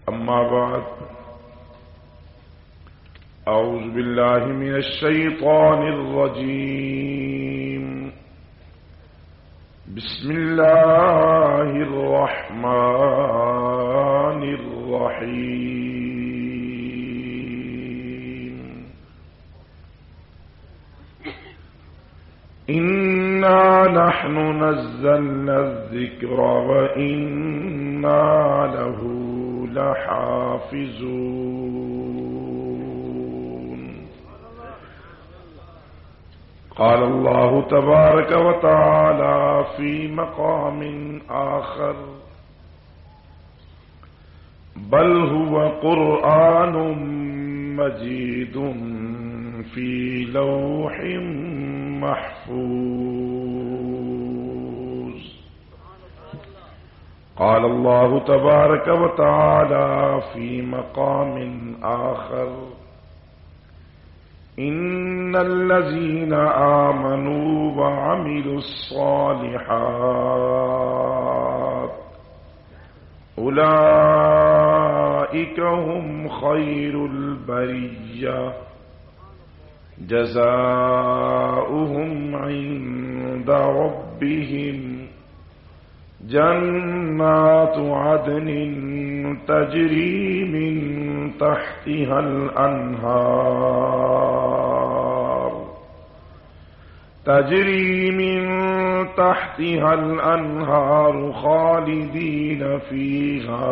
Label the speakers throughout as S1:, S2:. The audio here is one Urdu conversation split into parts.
S1: أما بعد أعوذ بالله من الشيطان الرجيم بسم الله الرحمن الرحيم إنا نحن نزلنا الذكر وإنا له لحافظون. قال الله تبارك وتعالى في مقام آخر بل هو قرآن مجيد في لوح محفوظ. قال الله تبارك وتعالى في مقام آخر إن الذين آمنوا وعملوا الصالحات أولئك هم خير البرية جزاؤهم عند ربهم جنات عدن تجري من تحتها الأنهار خالدين فيها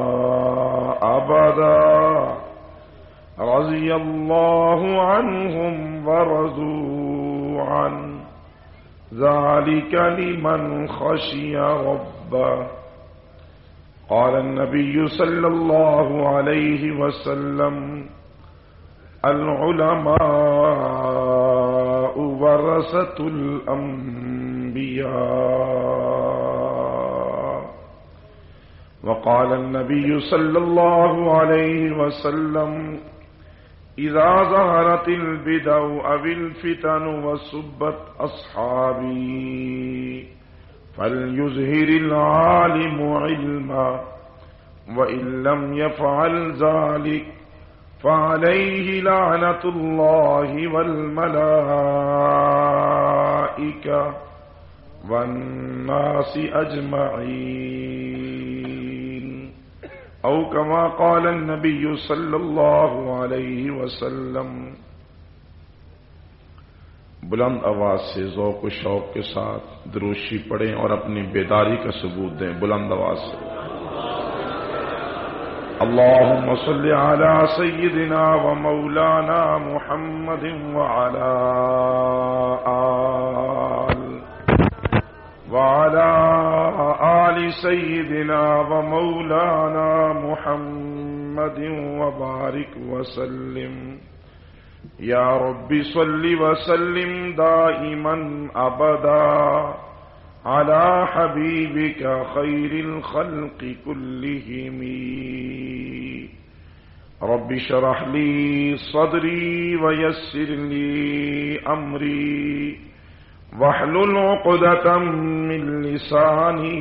S1: أبدا رضي الله عنهم ورضوا عنه ذلك لمن خشي ربه. قال النبي صلى الله عليه وسلم العلماء ورثة الأنبياء. وقال النبي صلى الله عليه وسلم إذا ظهرت البدع أو الفتن وسبت أصحابي فليظهر العالم علما وإن لم يفعل ذلك فعليه لعنة الله والملائكة والناس أجمعين أو كما قال النبي صلی اللہ علیہ وسلم. بلند آواز سے ذوق و شوق کے ساتھ دروشی پڑھیں اور اپنی بیداری کا ثبوت دیں. بلند آواز سے اللهم صل على سيدنا ومولانا محمد وعلى آل سيدنا ومولانا محمد وبارك وسلم. يا رب صل وسلم دائما أبدا على حبيبك خير الخلق كلهم. رب اشرح لي صدري ويسر لي أمري واحلل عقدة من لساني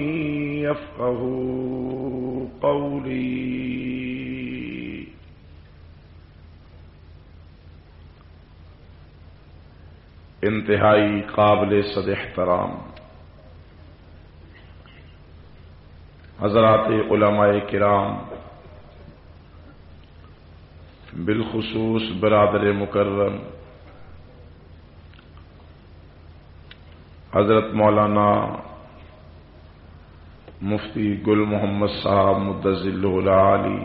S1: يفقهوا قولي. انتہائی قابل صد احترام حضرات علماء کرام، بالخصوص برادر مکرم حضرت مولانا مفتی گل محمد صاحب مدظلہ العالی،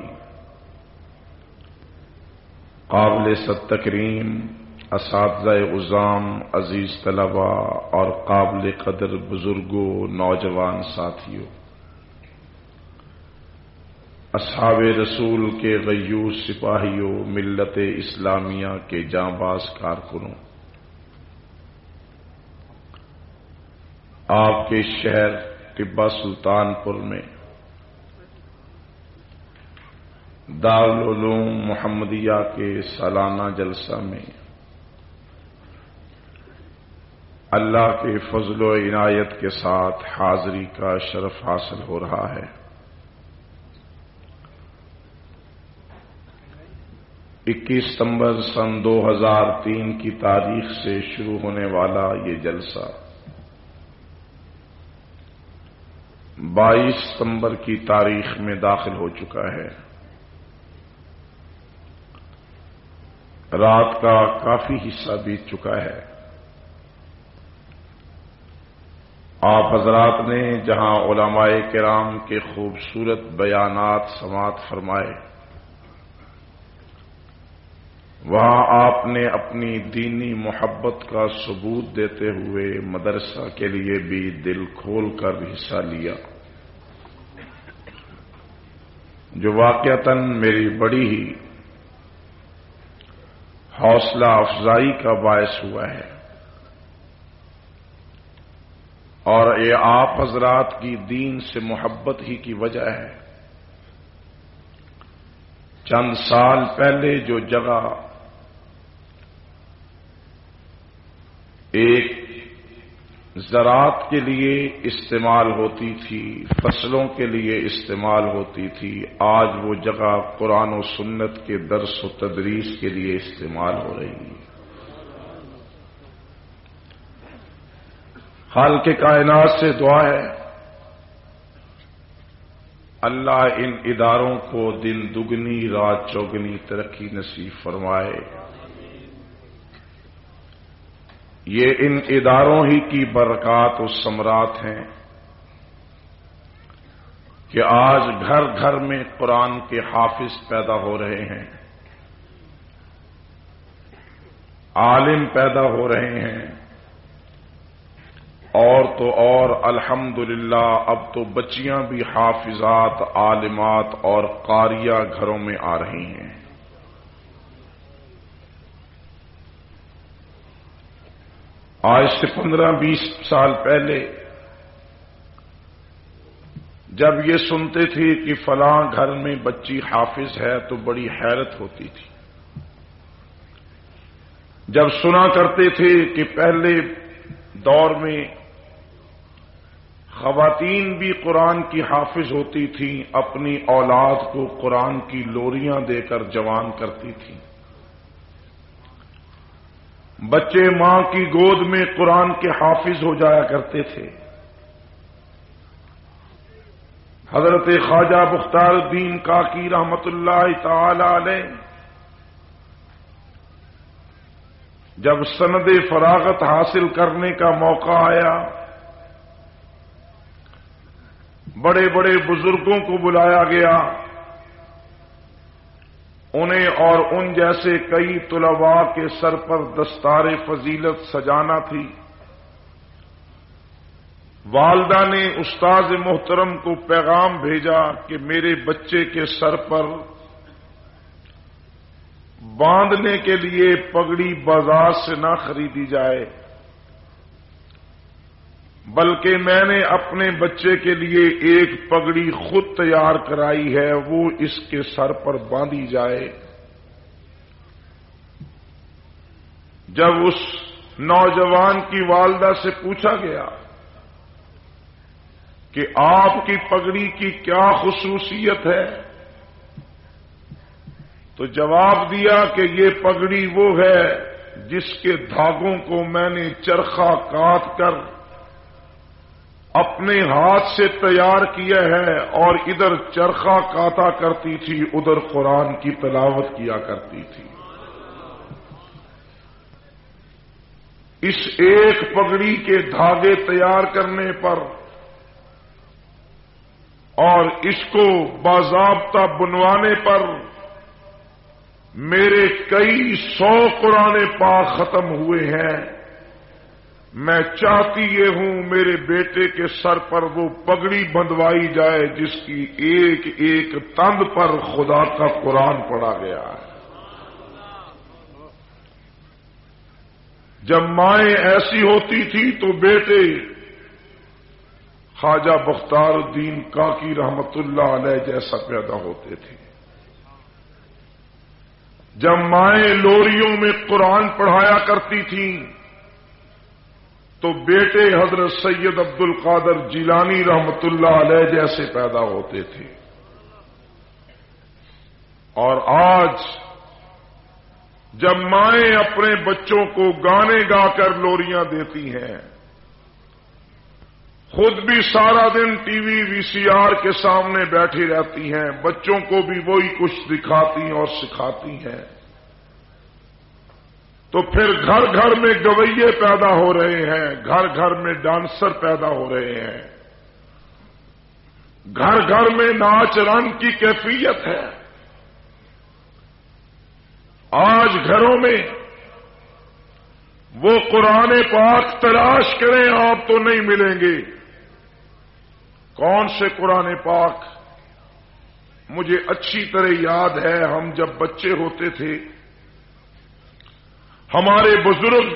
S1: قابل صد تکریم اساتذہ عظام، عزیز طلبہ اور قابل قدر بزرگوں، نوجوان ساتھیوں، اصحاب رسول کے غیوث سپاہیوں، ملت اسلامیہ کے جانباز کارکنوں، آپ کے شہر ٹبہ سلطان پور میں دارالعلوم محمدیہ کے سالانہ جلسہ میں اللہ کے فضل و عنایت کے ساتھ حاضری کا شرف حاصل ہو رہا ہے. 21 ستمبر سن 2003 کی تاریخ سے شروع ہونے والا یہ جلسہ 22 ستمبر کی تاریخ میں داخل ہو چکا ہے۔ رات کا کافی حصہ بیت چکا ہے۔ آپ حضرات نے جہاں علماء کرام کے خوبصورت بیانات سماعت فرمائے، وہاں آپ نے اپنی دینی محبت کا ثبوت دیتے ہوئے مدرسہ کے لیے بھی دل کھول کر حصہ لیا، جو واقعتاً میری بڑی ہی حوصلہ افزائی کا باعث ہوا ہے، اور یہ آپ حضرات کی دین سے محبت ہی کی وجہ ہے۔ چند سال پہلے جو جگہ ایک زراعت کے لیے استعمال ہوتی تھی، فصلوں کے لیے استعمال ہوتی تھی، آج وہ جگہ قرآن و سنت کے درس و تدریس کے لیے استعمال ہو رہی ہے۔ خالق کائنات سے دعا ہے اللہ ان اداروں کو دن دگنی رات چوگنی ترقی نصیب فرمائے۔ یہ ان اداروں ہی کی برکات و ثمرات ہیں کہ آج گھر گھر میں قرآن کے حافظ پیدا ہو رہے ہیں، عالم پیدا ہو رہے ہیں، اور تو اور الحمدللہ اب تو بچیاں بھی حافظات، عالمات اور قاریہ گھروں میں آ رہی ہیں۔ آج سے 15-20 سال پہلے جب یہ سنتے تھے کہ فلاں گھر میں بچی حافظ ہے تو بڑی حیرت ہوتی تھی۔ جب سنا کرتے تھے کہ پہلے دور میں خواتین بھی قرآن کی حافظ ہوتی تھیں، اپنی اولاد کو قرآن کی لوریاں دے کر جوان کرتی تھیں، بچے ماں کی گود میں قرآن کے حافظ ہو جایا کرتے تھے۔ حضرت خواجہ بختار الدین کاکی رحمت اللہ تعالی علیہ جب سند فراغت حاصل کرنے کا موقع آیا، بڑے بڑے بزرگوں کو بلایا گیا، انہیں اور ان جیسے کئی طلباء کے سر پر دستار فضیلت سجانا تھی۔ والدہ نے استاذ محترم کو پیغام بھیجا کہ میرے بچے کے سر پر باندھنے کے لیے پگڑی بازار سے نہ خریدی جائے، بلکہ میں نے اپنے بچے کے لیے ایک پگڑی خود تیار کرائی ہے، وہ اس کے سر پر باندھی جائے۔ جب اس نوجوان کی والدہ سے پوچھا گیا کہ آپ کی پگڑی کی کیا خصوصیت ہے، تو جواب دیا کہ یہ پگڑی وہ ہے جس کے دھاگوں کو میں نے چرخہ کاٹ کر اپنے ہاتھ سے تیار کیا ہے، اور ادھر چرخہ کاتا کرتی تھی، ادھر قرآن کی تلاوت کیا کرتی تھی۔ اس ایک پگڑی کے دھاگے تیار کرنے پر اور اس کو باضابطہ بنوانے پر میرے کئی 100 قرآن پاک ختم ہوئے ہیں۔ میں چاہتی یہ ہوں میرے بیٹے کے سر پر وہ پگڑی بندھوائی جائے جس کی ایک ایک تند پر خدا کا قرآن پڑھا گیا ہے۔ جب مائیں ایسی ہوتی تھی تو بیٹے خواجہ بختار الدین کاکی رحمت اللہ علیہ جیسا پیدا ہوتے تھے۔ جب مائیں لوریوں میں قرآن پڑھایا کرتی تھیں تو بیٹے حضرت سید عبد القادر جیلانی رحمت اللہ علیہ جیسے پیدا ہوتے تھے۔ اور آج جب مائیں اپنے بچوں کو گانے گا کر لوریاں دیتی ہیں، خود بھی سارا دن ٹی وی وی سی آر کے سامنے بیٹھی رہتی ہیں، بچوں کو بھی وہی کچھ دکھاتی اور سکھاتی ہیں، تو پھر گھر گھر میں گویے پیدا ہو رہے ہیں، گھر گھر میں ڈانسر پیدا ہو رہے ہیں، گھر گھر میں ناچ رنگ کی کیفیت ہے۔ آج گھروں میں وہ قرآن پاک تلاش کریں آپ تو نہیں ملیں گے۔ کون سے قرآن پاک؟ مجھے اچھی طرح یاد ہے، ہم جب بچے ہوتے تھے، ہمارے بزرگ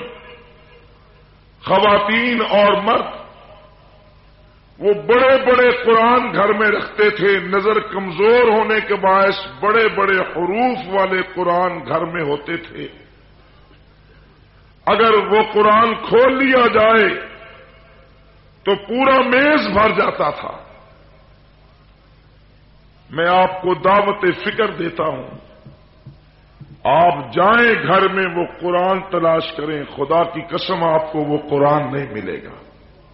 S1: خواتین اور مرد وہ بڑے بڑے قرآن گھر میں رکھتے تھے، نظر کمزور ہونے کے باعث بڑے بڑے حروف والے قرآن گھر میں ہوتے تھے۔ اگر وہ قرآن کھول لیا جائے تو پورا میز بھر جاتا تھا۔ میں آپ کو دعوت فکر دیتا ہوں، آپ جائیں گھر میں وہ قرآن تلاش کریں، خدا کی قسم آپ کو وہ قرآن نہیں ملے گا۔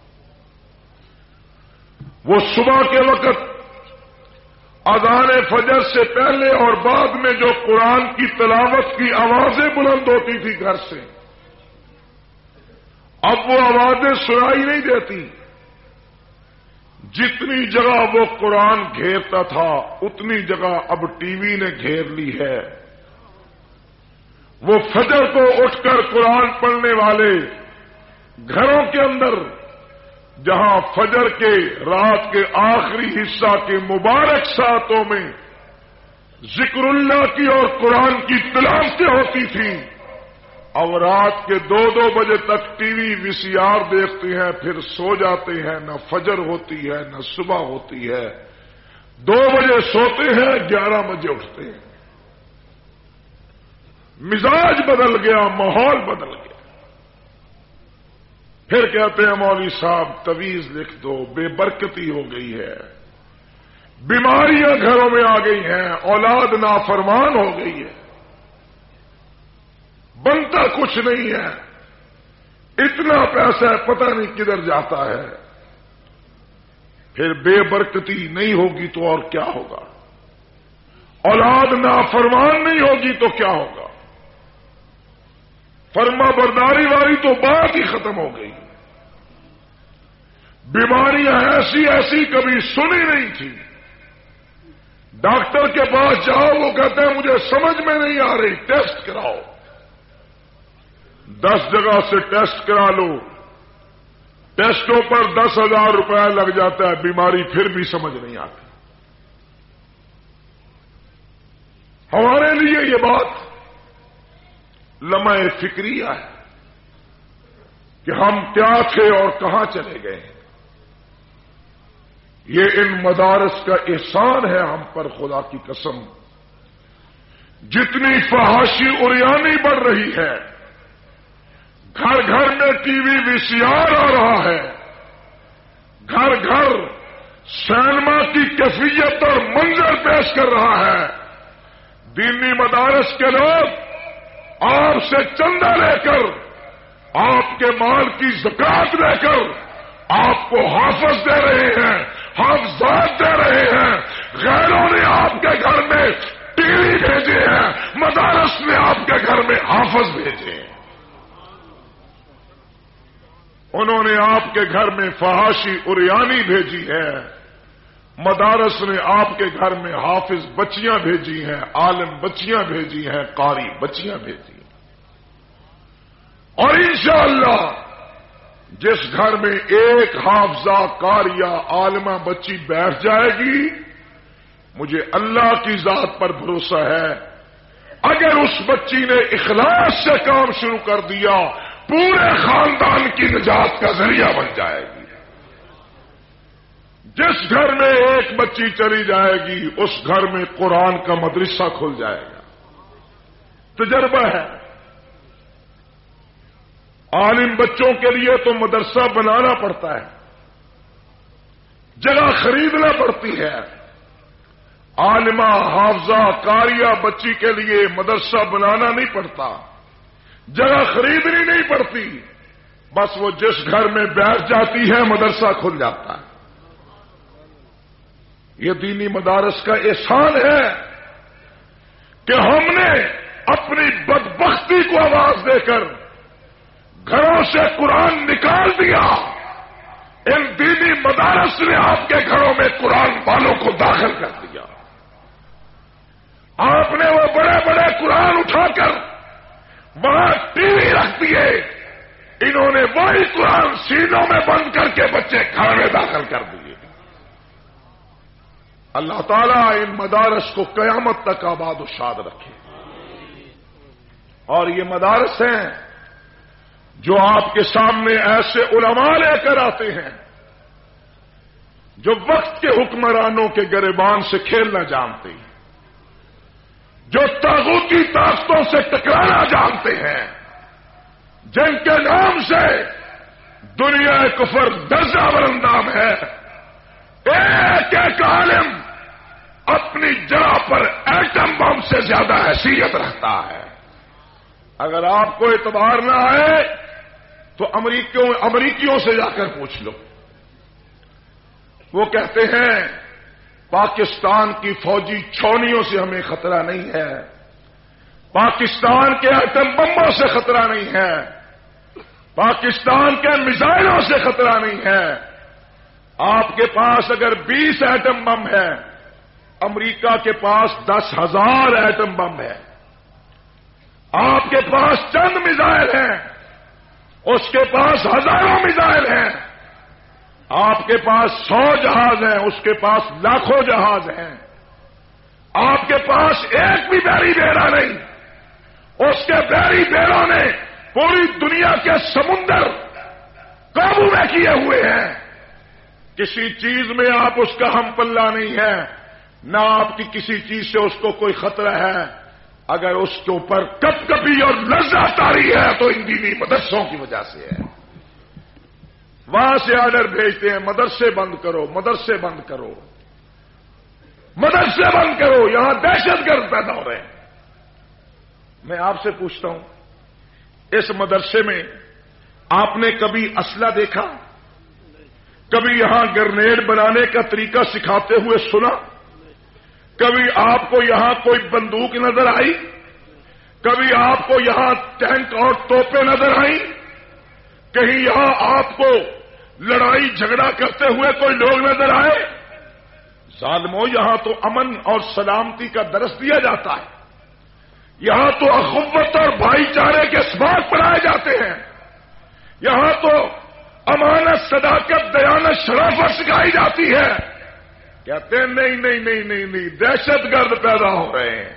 S1: وہ صبح کے وقت اذان فجر سے پہلے اور بعد میں جو قرآن کی تلاوت کی آوازیں بلند ہوتی تھی گھر سے، اب وہ آوازیں سنائی نہیں دیتی۔ جتنی جگہ وہ قرآن گھیرتا تھا اتنی جگہ اب ٹی وی نے گھیر لی ہے۔ وہ فجر کو اٹھ کر قرآن پڑھنے والے گھروں کے اندر، جہاں فجر کے رات کے آخری حصہ کے مبارک ساعتوں میں ذکر اللہ کی اور قرآن کی تلاوتیں ہوتی تھیں، اب رات کے 2-2 بجے تک ٹی وی وی سی آر دیکھتے ہیں، پھر سو جاتے ہیں، نہ فجر ہوتی ہے نہ صبح ہوتی ہے، 2 بجے سوتے ہیں، 11 بجے اٹھتے ہیں۔ مزاج بدل گیا، ماحول بدل گیا۔ پھر کہتے ہیں مولوی صاحب تویز لکھ دو، بے برکتی ہو گئی ہے، بیماریاں گھروں میں آ گئی ہیں، اولاد نافرمان ہو گئی ہے، بنتا کچھ نہیں ہے، اتنا پیسہ پتہ نہیں کدھر جاتا ہے۔ پھر بے برکتی نہیں ہوگی تو اور کیا ہوگا؟ اولاد نافرمان نہیں ہوگی تو کیا ہوگا؟ فرما برداری والی تو بات ہی ختم ہو گئی۔ بیماریاں ایسی ایسی کبھی سنی نہیں تھی۔ ڈاکٹر کے پاس جاؤ، وہ کہتے ہیں مجھے سمجھ میں نہیں آ رہی، ٹیسٹ کراؤ۔ 10 جگہ سے ٹیسٹ کرا لو، ٹیسٹوں پر 10,000 روپیہ لگ جاتا ہے، بیماری پھر بھی سمجھ نہیں آتی۔ ہمارے لیے یہ بات لمحہ فکریہ ہے کہ ہم کیا تھے اور کہاں چلے گئے ہیں۔ یہ ان مدارس کا احسان ہے ہم پر، خدا کی قسم۔ جتنی فحاشی عریانی بڑھ رہی ہے، گھر گھر میں ٹی وی وی سی آر آ رہا ہے، گھر گھر سینما کی کیفیت اور منظر پیش کر رہا ہے، دینی مدارس کے لوگ آپ سے چندہ لے کر، آپ کے مال کی زکات لے کر آپ کو حافظ دے رہے ہیں، حافظات دے رہے ہیں۔ غیروں نے آپ کے گھر میں ٹی وی بھیجے ہیں، مدارس نے آپ کے گھر میں حافظ بھیجے ہیں۔ انہوں نے آپ کے گھر میں فحاشی عریانی بھیجی ہے، مدارس نے آپ کے گھر میں حافظ بچیاں بھیجی ہیں، عالم بچیاں بھیجی ہیں، قاری بچیاں بھیجی ہیں۔ اور انشاءاللہ جس گھر میں ایک حافظہ قاریہ عالمہ بچی بیٹھ جائے گی، مجھے اللہ کی ذات پر بھروسہ ہے، اگر اس بچی نے اخلاص سے کام شروع کر دیا، پورے خاندان کی نجات کا ذریعہ بن جائے گی۔ جس گھر میں ایک بچی چلی جائے گی، اس گھر میں قرآن کا مدرسہ کھل جائے گا۔ تجربہ ہے۔ عالم بچوں کے لیے تو مدرسہ بنانا پڑتا ہے، جگہ خریدنا پڑتی ہے، عالمہ حافظہ قاریہ بچی کے لیے مدرسہ بنانا نہیں پڑتا، جگہ خریدنی نہیں پڑتی، بس وہ جس گھر میں بیٹھ جاتی ہے مدرسہ کھل جاتا ہے۔ یہ دینی مدارس کا احسان ہے کہ ہم نے اپنی بدبختی کو آواز دے کر گھروں سے قرآن نکال دیا۔ ان دینی مدارس نے آپ کے گھروں میں قرآن والوں کو داخل کر دیا۔ آپ نے وہ بڑے بڑے قرآن اٹھا کر وہاں ٹی وی رکھ دیے، انہوں نے وہی قرآن سینوں میں بند کر کے بچے گھر میں داخل کر دیے۔ اللہ تعالیٰ ان مدارس کو قیامت تک آباد و شاد رکھے۔ اور یہ مدارس ہیں جو آپ کے سامنے ایسے علماء لے کر آتے ہیں جو وقت کے حکمرانوں کے گریبان سے کھیلنا جانتے ہیں، جو طاغوتی طاقتوں سے ٹکرانا جانتے ہیں، جن کے نام سے دنیا کفر درجہ برندام ہے۔ ایک ایک عالم اپنی جگہ پر ایٹم بم سے زیادہ حیثیت رکھتا ہے۔ اگر آپ کو اعتبار نہ آئے تو امریکیوں سے جا کر پوچھ لو۔ وہ کہتے ہیں پاکستان کی فوجی چھاؤنیوں سے ہمیں خطرہ نہیں ہے، پاکستان کے ایٹم بموں سے خطرہ نہیں ہے، پاکستان کے میزائلوں سے خطرہ نہیں ہے۔ آپ کے پاس اگر 20 ایٹم بم ہے، امریکہ کے پاس 10,000 ایٹم بم ہے۔ آپ کے پاس چند میزائل ہیں، اس کے پاس ہزاروں میزائل ہیں۔ آپ کے پاس 100 جہاز ہیں، اس کے پاس لاکھوں جہاز ہیں۔ آپ کے پاس ایک بھی بحری بیڑا نہیں، اس کے بحری بیڑوں نے پوری دنیا کے سمندر قابو میں کیے ہوئے ہیں۔ کسی چیز میں آپ اس کا ہم پلہ نہیں ہے، نہ آپ کی کسی چیز سے اس کو کوئی خطرہ ہے۔ اگر اس کے اوپر کپ کپی اور لذت طاری ہے تو ان دینی مدرسوں کی وجہ سے ہے۔ وہاں سے آرڈر بھیجتے ہیں مدرسے بند کرو، مدرسے بند کرو، مدرسے بند کرو، یہاں دہشت گرد پیدا ہو رہے ہیں۔ میں آپ سے پوچھتا ہوں، اس مدرسے میں آپ نے کبھی اسلحہ دیکھا؟ کبھی یہاں گرنیڈ بنانے کا طریقہ سکھاتے ہوئے سنا؟ کبھی آپ کو یہاں کوئی بندوق نظر آئی؟ کبھی آپ کو یہاں ٹینک اور توپیں نظر آئیں؟ کہیں یہاں آپ کو لڑائی جھگڑا کرتے ہوئے کوئی لوگ نظر آئے؟ ظالموں، یہاں تو امن اور سلامتی کا درس دیا جاتا ہے، یہاں تو اخوت اور بھائی چارے کے اسباق پڑھائے جاتے ہیں، یہاں تو امانت، صداقت، دیانت، شرافت سکھائی جاتی ہے۔ کہتے ہیں نہیں نہیں نہیں نہیں نہیں، دہشت گرد پیدا ہو رہے ہیں،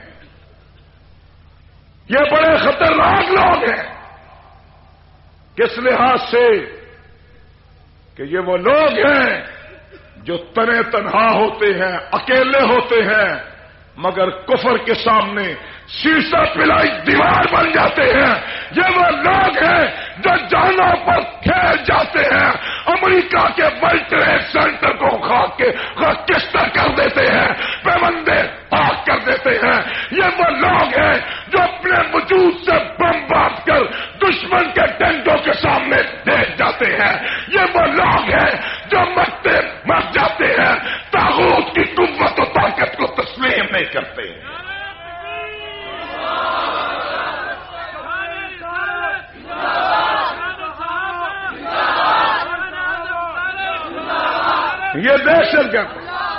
S1: یہ بڑے خطرناک لوگ ہیں۔ کس لحاظ سے؟ کہ یہ وہ لوگ ہیں جو تنے تنہا ہوتے ہیں، اکیلے ہوتے ہیں، مگر کفر کے سامنے شیشہ پلائی دیوار بن جاتے ہیں۔ یہ وہ لوگ ہیں جو جانوں پر کھیل جاتے ہیں، امریکہ کے ورلڈ ٹریڈ سینٹر کو کشتہ کر دیتے ہیں، پیمندے پاک کر دیتے ہیں۔ یہ وہ لوگ ہیں جو اپنے وجود سے بم باندھ کر دشمن کے ٹینٹوں کے سامنے دیکھ جاتے ہیں۔ یہ وہ لوگ ہیں جو مر جاتے ہیں، طاغوت کی قوت و طاقت کو تسلیم نہیں کرتے۔ یہ دہشت گرد۔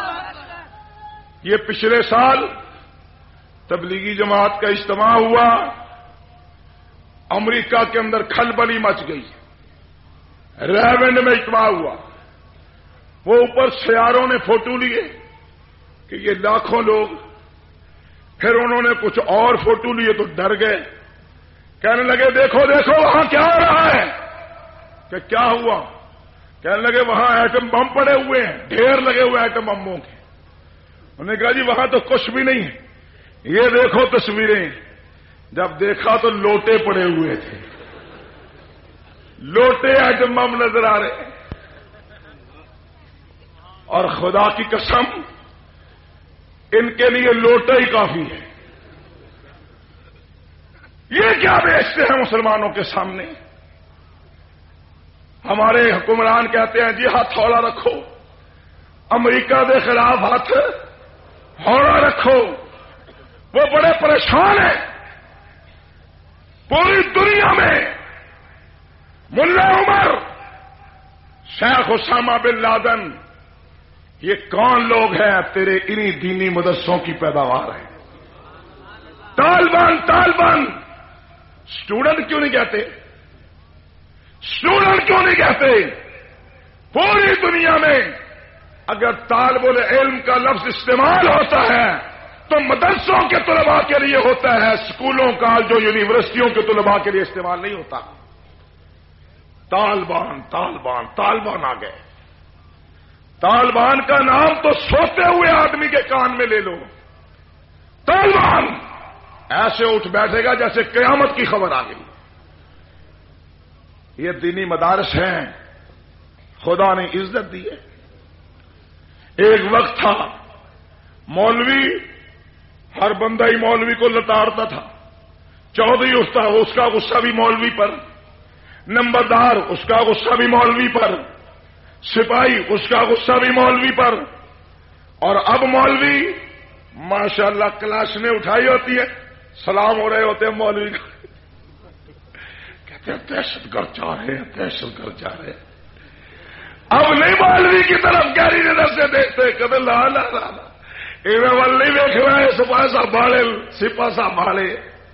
S1: یہ پچھلے سال تبلیغی جماعت کا اجتماع ہوا، امریکہ کے اندر کھلبلی مچ گئی، ریونڈ میں اجتماع ہوا، وہ اوپر سیاروں نے فوٹو لیے کہ یہ لاکھوں لوگ، پھر انہوں نے کچھ اور فوٹو لیے تو ڈر گئے، کہنے لگے دیکھو دیکھو وہاں کیا ہو رہا ہے؟ کہ کیا ہوا؟ کہنے لگے وہاں ایٹم بم پڑے ہوئے ہیں، ڈھیر لگے ہوئے ایٹم بموں کے۔ انہوں نے کہا جی وہاں تو کچھ بھی نہیں ہے، یہ دیکھو تصویریں۔ جب دیکھا تو لوٹے پڑے ہوئے تھے، لوٹے ایٹم بم نظر آ رہے ہیں۔ اور خدا کی قسم ان کے لیے لوٹا ہی کافی ہے. یہ کیا بیچتے ہیں مسلمانوں کے سامنے؟ ہمارے حکمران کہتے ہیں جی ہاتھ ہولا رکھو، امریکہ دے خلاف ہاتھ ہولا رکھو. وہ بڑے پریشان ہیں. پوری دنیا میں ملا عمر، شیخ اسامہ بن لادن، یہ کون لوگ ہیں؟ تیرے انہی دینی مدرسوں کی پیداوار ہے. طالبان اسٹوڈنٹ کیوں نہیں کہتے؟ اسٹوڈنٹ کیوں نہیں کہتے؟ پوری دنیا میں اگر طالب العلم کا لفظ استعمال ہوتا ہے تو مدرسوں کے طلباء کے لیے ہوتا ہے، اسکولوں کالجوں یونیورسٹیوں کے طلباء کے لیے استعمال نہیں ہوتا. طالبان آ گئے. طالبان کا نام تو سوتے ہوئے آدمی کے کان میں لے لو. طالبان ایسے اٹھ بیٹھے گا جیسے قیامت کی خبر آ گئی. یہ دینی مدارس ہیں، خدا نے عزت دی ہے. ایک وقت تھا مولوی ہر بندہ ہی مولوی کو لتاڑتا تھا. چودھری اس کا غصہ بھی مولوی پر، نمبردار اس کا غصہ بھی مولوی پر، سپاہی اس کا غصہ بھی مولوی پر. اور اب مولوی ماشاءاللہ کلاشنیں اٹھائی ہوتی ہے، سلام ہو رہے ہوتے ہیں مولوی کا، کہتے ہیں دہشت گرد جا رہے ہیں، دہشت گرد جا رہے ہیں. اب نہیں مولوی کی طرف گہری نظر سے دیکھتے، کہتے لا لا لا لا ول نہیں دیکھ رہے، سپاہ صاحب بھاڑے، سپاہ صاحب بھاڑے.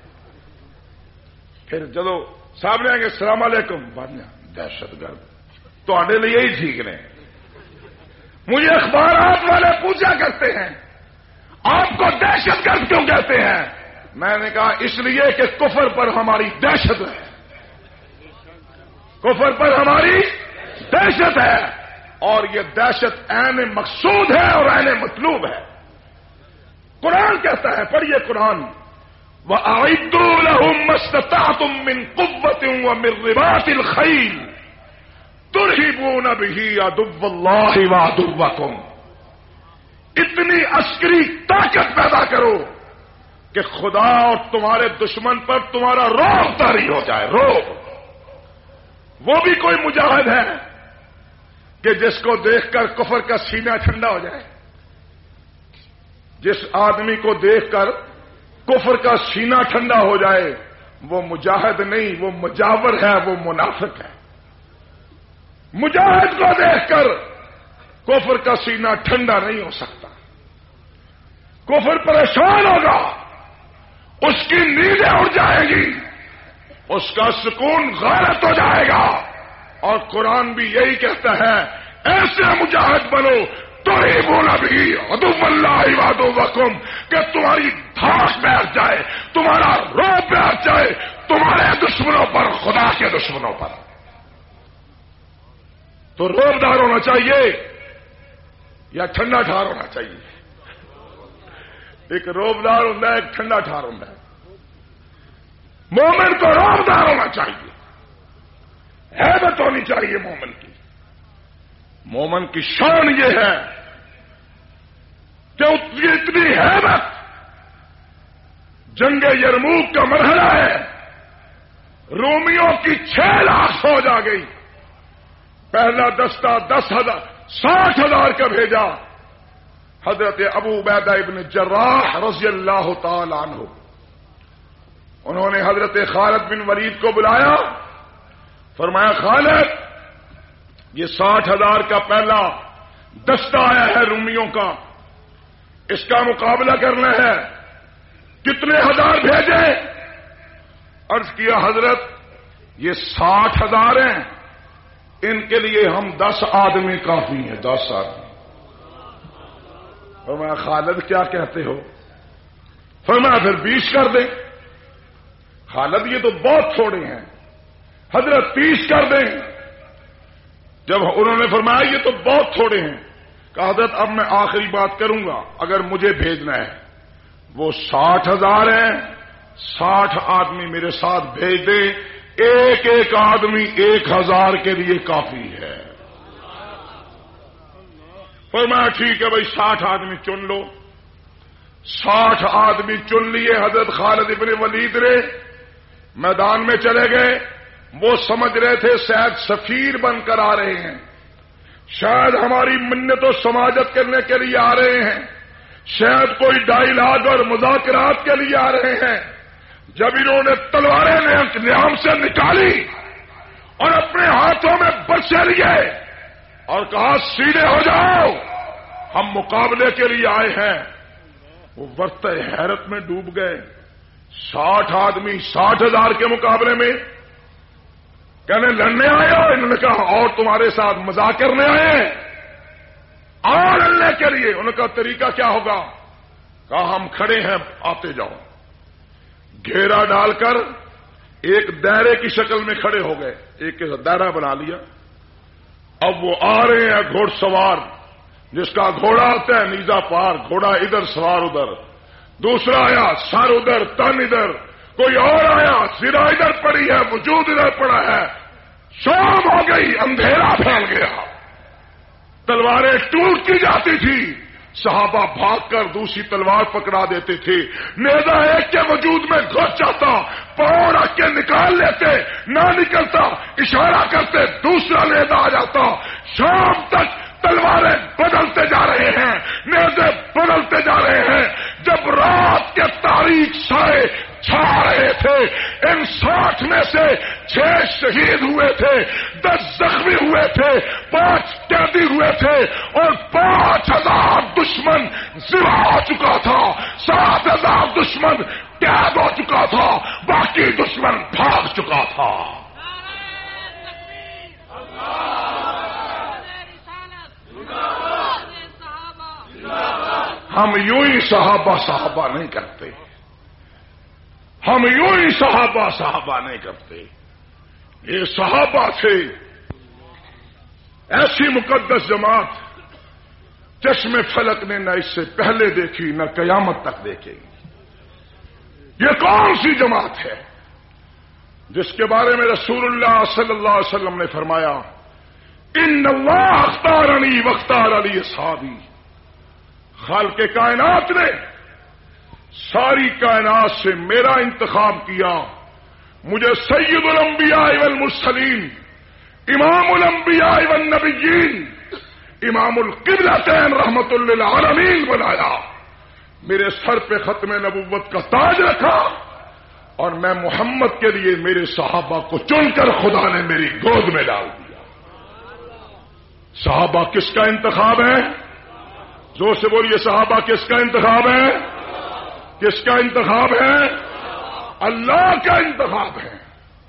S1: پھر جدو سامنے آئیں گے السلام علیکم، دہشت گرد تھوڑے لیے ہی ٹھیک نے. مجھے اخبارات والے پوچھا کرتے ہیں آپ کو دہشت گرد کیوں کہتے ہیں؟ میں نے کہا اس لیے کہ کفر پر ہماری دہشت ہے، کفر پر ہماری دہشت ہے، اور یہ دہشت عین مقصود ہے اور عین مطلوب ہے. قرآن کہتا ہے، پڑھیے قرآن، وَأَعِدُّوا لَهُم مَّا اسْتَطَعْتُم مِّن قُوَّةٍ وَمِن رِّبَاطِ الْخَيْلِ تُرْهِبُونَ بِهِ عَدُوَّ اللَّهِ وَعَدُوَّكُمْ. اتنی عسکری طاقت پیدا کرو کہ خدا اور تمہارے دشمن پر تمہارا رعب طاری ہو جائے. رعب وہ بھی کوئی مجاہد ہے کہ جس کو دیکھ کر کفر کا سینہ ٹھنڈا ہو جائے. جس آدمی کو دیکھ کر کفر کا سینہ ٹھنڈا ہو جائے وہ مجاہد نہیں، وہ مجاور ہے، وہ منافق ہے. مجاہد کو دیکھ کر کفر کا سینہ ٹھنڈا نہیں ہو سکتا. کفر پریشان ہوگا، اس کی نیندیں اڑ جائے گی، اس کا سکون غارت ہو جائے گا. اور قرآن بھی یہی کہتا ہے ایسے مجاہد بنو تُرْهِبُونَ بِهِ عَدُوَّ اللَّهِ وَعَدُوَّكُمْ کہ تمہاری دھاک بیٹھ جائے، تمہارا رعب بیٹھ جائے تمہارے دشمنوں پر، خدا کے دشمنوں پر. تو رعب دار ہونا چاہیے یا ٹھنڈا ٹھار ہونا چاہیے؟ ایک رعب دار ہوتا ہے، ایک ٹھنڈا ٹھار ہوتا ہے. مومن کو رعب دار ہونا چاہیے، ہیبت ہونی چاہیے مومن کی. مومن کی شان یہ ہے کہ اتنی ہیبت. جنگ یرموک کا مرحلہ ہے، رومیوں کی 6 لاکھ فوج آ گئی. پہلا دستہ 60,000 کا بھیجا حضرت ابو عبیدہ ابن جراح رضی اللہ تعالی عنہ. انہوں نے حضرت خالد بن ولید کو بلایا، فرمایا خالد یہ 60,000 کا پہلا دستہ آیا ہے رومیوں کا، اس کا مقابلہ کرنا ہے، کتنے ہزار بھیجیں؟ عرض کیا حضرت یہ 60,000 ہیں، ان کے لیے ہم 10 آدمی کافی ہیں، 10 آدمی. فرمایا خالد کیا کہتے ہو؟ فرمایا پھر 20 کر دیں. خالد یہ تو بہت تھوڑے ہیں. حضرت 30 کر دیں. جب انہوں نے فرمایا یہ تو بہت تھوڑے ہیں، کہا حضرت اب میں آخری بات کروں گا، اگر مجھے بھیجنا ہے وہ 60,000 ہیں، 60 آدمی میرے ساتھ بھیج دیں، ایک ایک آدمی 1,000 کے لیے کافی ہے. فرمایا ٹھیک ہے بھائی 60 آدمی چن لو. 60 آدمی چن لیے حضرت خالد ابن ولید نے، میدان میں چلے گئے۔ وہ سمجھ رہے تھے شاید سفیر بن کر آ رہے ہیں، شاید ہماری منت و سماجت کرنے کے لیے آ رہے ہیں، شاید کوئی ڈائیلاگ اور مذاکرات کے لیے آ رہے ہیں۔ جب انہوں نے تلواریں نیام سے نکالی اور اپنے ہاتھوں میں برسے لیے اور کہا سیدھے ہو جاؤ، ہم مقابلے کے لیے آئے ہیں، وہ ورطہ حیرت میں ڈوب گئے۔ 60 آدمی 60,000 کے مقابلے میں کہنے لڑنے آئے ہو؟ انہوں نے کہا اور تمہارے ساتھ مذاق کرنے آئے ہیں اور لڑنے کے لیے؟ انہوں نے کہا طریقہ کیا ہوگا؟ کہا ہم کھڑے ہیں، آتے جاؤ۔ گھیرا ڈال کر ایک دائرے کی شکل میں کھڑے ہو گئے، ایک دائرہ بنا لیا۔ اب وہ آ رہے ہیں گھوڑ سوار، جس کا گھوڑا ہوتا ہے نیزا پار، گھوڑا ادھر سوار ادھر، دوسرا آیا سر ادھر تن ادھر، کوئی اور آیا سرا ادھر پڑی ہے وجود ادھر پڑا ہے۔ شام ہو گئی، اندھیرا پھیل گیا، تلواریں ٹوٹتی جاتی تھی، صحابہ بھاگ کر دوسری تلوار پکڑا دیتے تھے، نیزا ایک کے وجود میں گھس جاتا، پاؤں رکھ کے نکال لیتے، نہ نکلتا اشارہ کرتے دوسرا نیزا آ جاتا۔ شام تک تلواریں بدلتے جا رہے ہیں، نیزے بدلتے جا رہے ہیں۔ جب رات کے تاریک سائے چھا رہے تھے، ان 60 میں سے 6 شہید ہوئے تھے، 10 زخمی ہوئے تھے، 5 قیدی ہوئے تھے اور 5,000 دشمن ذبح ہو چکا تھا، 7,000 دشمن قید ہو چکا تھا، باقی دشمن بھاگ چکا تھا۔ ہم یوں ہی صحابہ نہیں کرتے، ہم یوں ہی صحابہ نہیں کرتے۔ یہ صحابہ تھے، ایسی مقدس جماعت چشم فلک نے نہ اس سے پہلے دیکھی نہ قیامت تک دیکھے گی۔ یہ کون سی جماعت ہے جس کے بارے میں رسول اللہ صلی اللہ علیہ وسلم نے فرمایا ان اللہ اختارنی واختار علی اصحابی۔ خالق کائنات نے ساری کائنات سے میرا انتخاب کیا، مجھے سید الانبیاء والمرسلین، امام الانبیاء والنبیین، امام القبلتین رحمت للعالمین بنایا، میرے سر پہ ختم نبوت کا تاج رکھا، اور میں محمد کے لیے میرے صحابہ کو چن کر خدا نے میری گود میں ڈال دیا۔ صحابہ کس کا انتخاب ہے؟ زور سے بولیے، صحابہ کس کا انتخاب ہے؟ کس کا انتخاب ہے؟ اللہ کا انتخاب ہے۔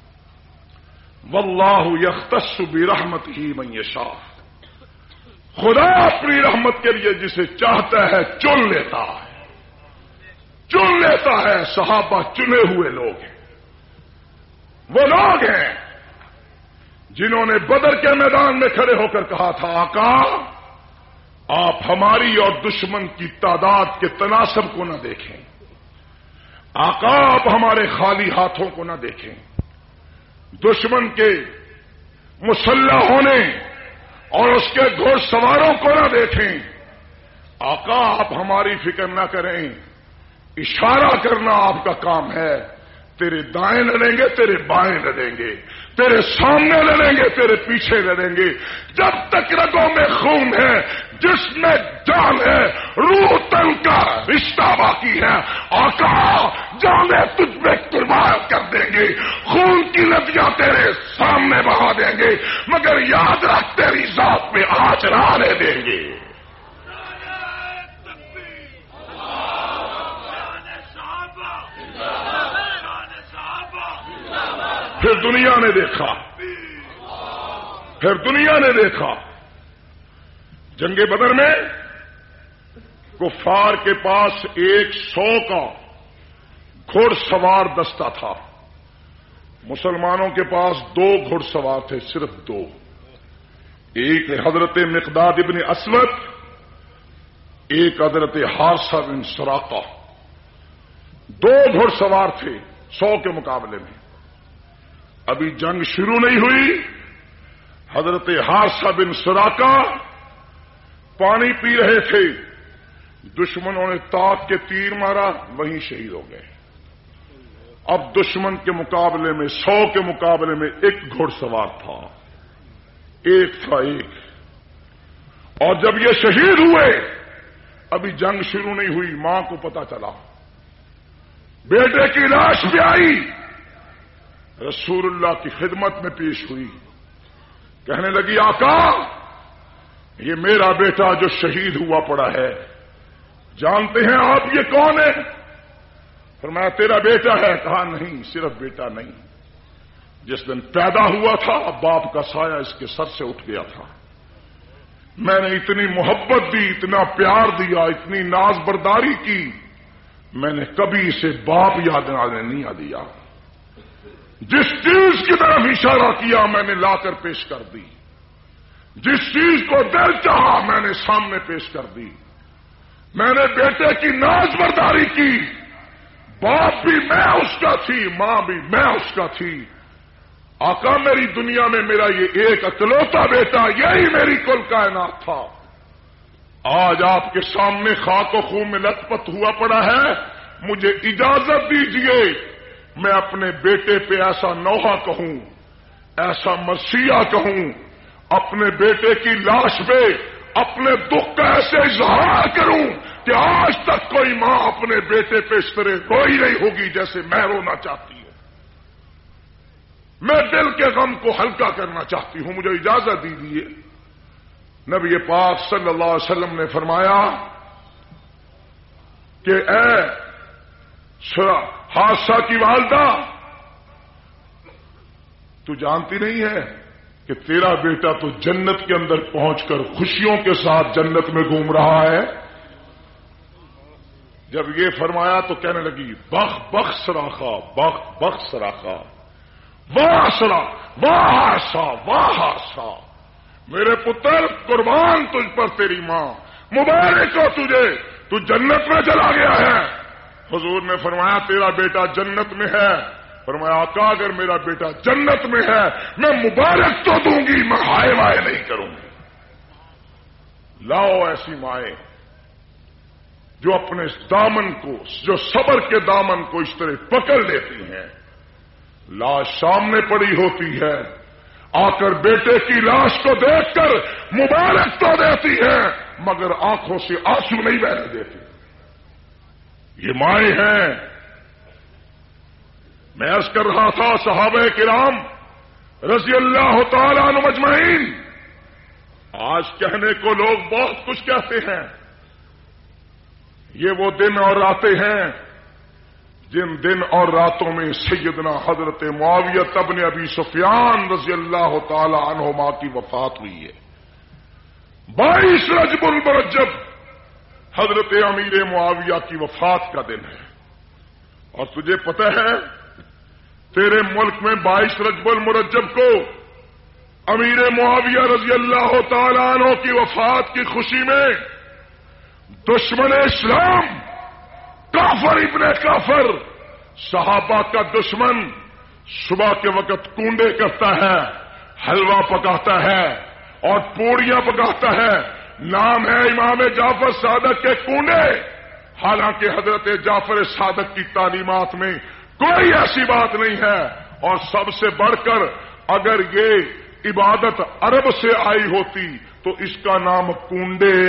S1: واللہ یختص برحمتہ من یشاء، خدا اپنی رحمت کے لیے جسے چاہتا ہے چن لیتا ہے، چن لیتا ہے۔ صحابہ چنے ہوئے لوگ ہیں، وہ لوگ ہیں جنہوں نے بدر کے میدان میں کھڑے ہو کر کہا تھا آقا آپ ہماری اور دشمن کی تعداد کے تناسب کو نہ دیکھیں، آقا آپ ہمارے خالی ہاتھوں کو نہ دیکھیں، دشمن کے مسلح ہونے اور اس کے گھوڑ سواروں کو نہ دیکھیں، آقا آپ ہماری فکر نہ کریں، اشارہ کرنا آپ کا کام ہے، تیرے دائیں لڑیں گے تیرے بائیں لڑیں گے، تیرے سامنے لڑیں گے تیرے پیچھے لڑیں گے، جب تک رگوں میں خون ہے، جسم میں جان ہے، روح تن کا رشتہ باقی ہے، آقا جانیں تجھ میں قربان کر دیں گے، خون کی ندیاں تیرے سامنے بہا دیں گے، مگر یاد رکھ تیری ذات میں آج رہنے دیں گے۔ پھر دنیا نے دیکھا جنگ بدر میں کفار کے پاس 100 کا گھوڑ سوار دستہ تھا، مسلمانوں کے پاس 2 گھوڑ سوار تھے، صرف 2، ایک حضرت مقداد ابن اسود، ایک حضرت حارثہ بن سراقہ، 2 گھوڑ سوار تھے 100 کے مقابلے میں۔ ابھی جنگ شروع نہیں ہوئی، حضرت حارثہ بن سراقہ پانی پی رہے تھے، دشمنوں نے تاک کے تیر مارا، وہیں شہید ہو گئے۔ اب دشمن کے مقابلے میں 100 کے مقابلے میں ایک گھوڑ سوار تھا، ایک تھا ایک۔ اور جب یہ شہید ہوئے، ابھی جنگ شروع نہیں ہوئی، ماں کو پتا چلا، بیٹے کی لاش بھی آئی، رسول اللہ کی خدمت میں پیش ہوئی، کہنے لگی آقا یہ میرا بیٹا جو شہید ہوا پڑا ہے، جانتے ہیں آپ یہ کون ہے؟ فرمایا تیرا بیٹا ہے۔ کہا نہیں، صرف بیٹا نہیں، جس دن پیدا ہوا تھا باپ کا سایہ اس کے سر سے اٹھ گیا تھا، میں نے اتنی محبت دی، اتنا پیار دیا، اتنی ناز برداری کی، میں نے کبھی اسے باپ یاد نہیں دیا۔ جس چیز کی طرف اشارہ کیا میں نے لا کر پیش کر دی، جس چیز کو دل چاہا میں نے سامنے پیش کر دی۔ میں نے بیٹے کی ناز برداری کی، باپ بھی میں اس کا تھی، ماں بھی میں اس کا تھی۔ آقا میری دنیا میں میرا یہ ایک اکلوتا بیٹا، یہی میری کل کائنات تھا۔ آج آپ کے سامنے خاک و خون میں لت پت ہوا پڑا ہے، مجھے اجازت دیجئے میں اپنے بیٹے پہ ایسا نوحہ کہوں، ایسا مرثیہ کہوں، اپنے بیٹے کی لاش پہ اپنے دکھ کا ایسے اظہار کروں کہ آج تک کوئی ماں اپنے بیٹے پہ اس طرح روئی نہیں ہوگی جیسے میں رونا چاہتی ہوں۔ میں دل کے غم کو ہلکا کرنا چاہتی ہوں، مجھے اجازت دیجیے۔ نبی پاک صلی اللہ علیہ وسلم نے فرمایا کہ اے حادثہ کی والدہ، تو جانتی نہیں ہے کہ تیرا بیٹا تو جنت کے اندر پہنچ کر خوشیوں کے ساتھ جنت میں گھوم رہا ہے؟ جب یہ فرمایا تو کہنے لگی بخ بخ سراخا، بخ بخ سراخا، واہ سرا، واہ حادثہ، واہ حادثہ، میرے پتر قربان تجھ پر تیری ماں، مبارک ہو تجھے، تو جنت میں چلا گیا ہے۔ حضور نے فرمایا تیرا بیٹا جنت میں ہے۔ فرمایا آقا اگر میرا بیٹا جنت میں ہے میں مبارک تو دوں گی، میں ہائے وائے نہیں کروں گی۔ لاؤ ایسی مائیں جو اپنے دامن کو، جو صبر کے دامن کو اس طرح پکڑ لیتی ہیں، لاش سامنے پڑی ہوتی ہے، آ کر بیٹے کی لاش کو دیکھ کر مبارک تو دیتی ہیں مگر آنکھوں سے آنسو نہیں بہنے دیتی۔ یہ مائیں ہیں۔ میں عرض کر رہا تھا صحابہ کرام رضی اللہ تعالی عنہ مجمعین، آج کہنے کو لوگ بہت کچھ کہتے ہیں، یہ وہ دن اور راتیں ہیں جن دن اور راتوں میں سیدنا حضرت معاویہ ابن ابی سفیان رضی اللہ تعالی عنہما کی وفات ہوئی ہے۔ 22 رجب المرجب حضرت امیر معاویہ کی وفات کا دن ہے، اور تجھے پتہ ہے تیرے ملک میں 22 رجب المرجب کو امیر معاویہ رضی اللہ تعالی عنہ کی وفات کی خوشی میں دشمن اسلام کافر ابن کافر، صحابہ کا دشمن، صبح کے وقت کنڈے کرتا ہے، حلوہ پکاتا ہے اور پوڑیاں پکاتا ہے، نام ہے امام جعفر صادق کے کنڈے، حالانکہ حضرت جعفر صادق کی تعلیمات میں کوئی ایسی بات نہیں ہے۔ اور سب سے بڑھ کر اگر یہ عبادت عرب سے آئی ہوتی تو اس کا نام کنڈے،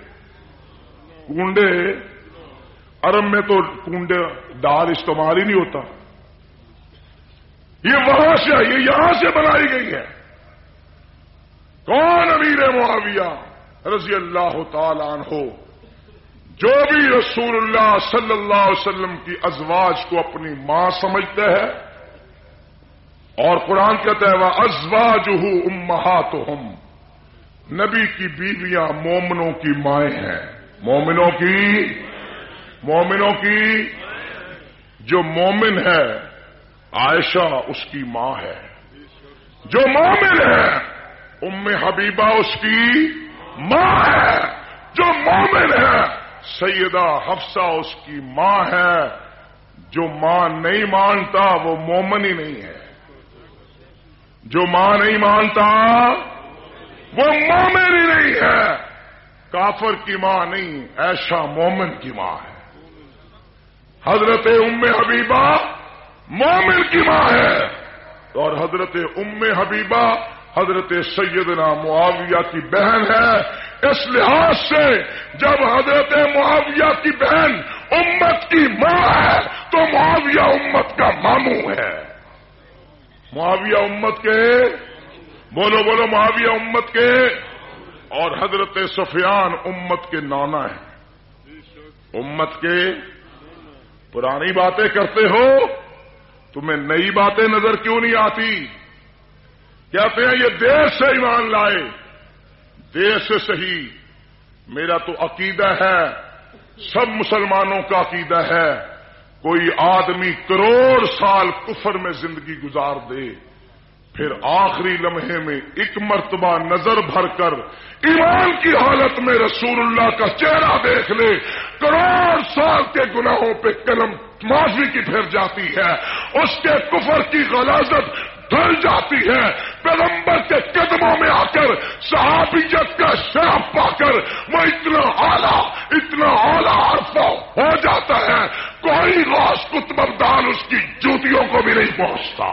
S1: عرب میں تو کنڈے دال استعمال ہی نہیں ہوتا، یہ وہاں سے، یہ یہاں سے بنائی گئی ہے۔ کون؟ امیر معاویہ رضی اللہ تعالی عنہ، جو بھی رسول اللہ صلی اللہ علیہ وسلم کی ازواج کو اپنی ماں سمجھتا ہے، اور قرآن کہتا ہے وَأَزْوَاجُهُ أُمَّهَاتُهُمْ، نبی کی بیویاں مومنوں کی مائیں ہیں، مومنوں کی جو مومن ہے عائشہ اس کی ماں ہے، جو مومن ہے ام حبیبہ اس کی ماں ہے، جو مومن ہے سیدہ حفصہ اس کی ماں ہے، جو ماں نہیں مانتا وہ مومن ہی نہیں ہے، جو ماں نہیں مانتا وہ مومن ہی نہیں ہے۔ کافر کی ماں نہیں، عائشہ مومن کی ماں ہے۔ حضرت ام حبیبہ مومن کی ماں ہے، اور حضرت ام حبیبہ حضرت سیدنا معاویہ کی بہن ہے۔ اس لحاظ سے جب حضرت معاویہ کی بہن امت کی ماں ہے تو معاویہ امت کا ماموں ہے۔ معاویہ امت کے، بولو بولو، معاویہ امت کے، اور حضرت سفیان امت کے نانا ہیں۔ امت کے پرانی باتیں کرتے ہو، تمہیں نئی باتیں نظر کیوں نہیں آتی؟ کہتے ہیں یہ دیر سے ایمان لائے، دیر سے صحیح، میرا تو عقیدہ ہے، سب مسلمانوں کا عقیدہ ہے، کوئی آدمی کروڑ سال کفر میں زندگی گزار دے، پھر آخری لمحے میں ایک مرتبہ نظر بھر کر ایمان کی حالت میں رسول اللہ کا چہرہ دیکھ لے، کروڑ سال کے گناہوں پہ قلم معافی کی پھر جاتی ہے، اس کے کفر کی غلاظت دھل جاتی ہے، پیغمبر کے قدموں میں آ کر صحابیت کا شرف پا کر وہ اتنا اعلیٰ عرفہ ہو جاتا ہے، کوئی غوث قطب ابدال اس کی جوتیوں کو بھی نہیں پہنچتا۔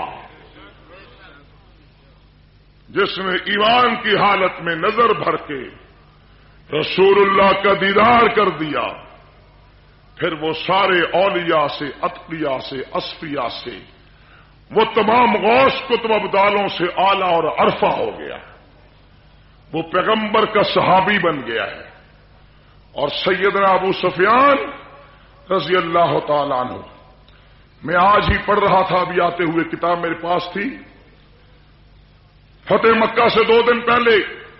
S1: جس نے ایمان کی حالت میں نظر بھر کے رسول اللہ کا دیدار کر دیا، پھر وہ سارے اولیاء سے، اتقیاء سے، اصفیاء سے، وہ تمام غوث قطب ابدالوں سے اعلیٰ اور عرفہ ہو گیا، وہ پیغمبر کا صحابی بن گیا ہے۔ اور سیدنا ابو سفیان رضی اللہ تعالیٰ عنہ، میں آج ہی پڑھ رہا تھا، ابھی آتے ہوئے کتاب میرے پاس تھی، فتح مکہ سے 2 دن پہلے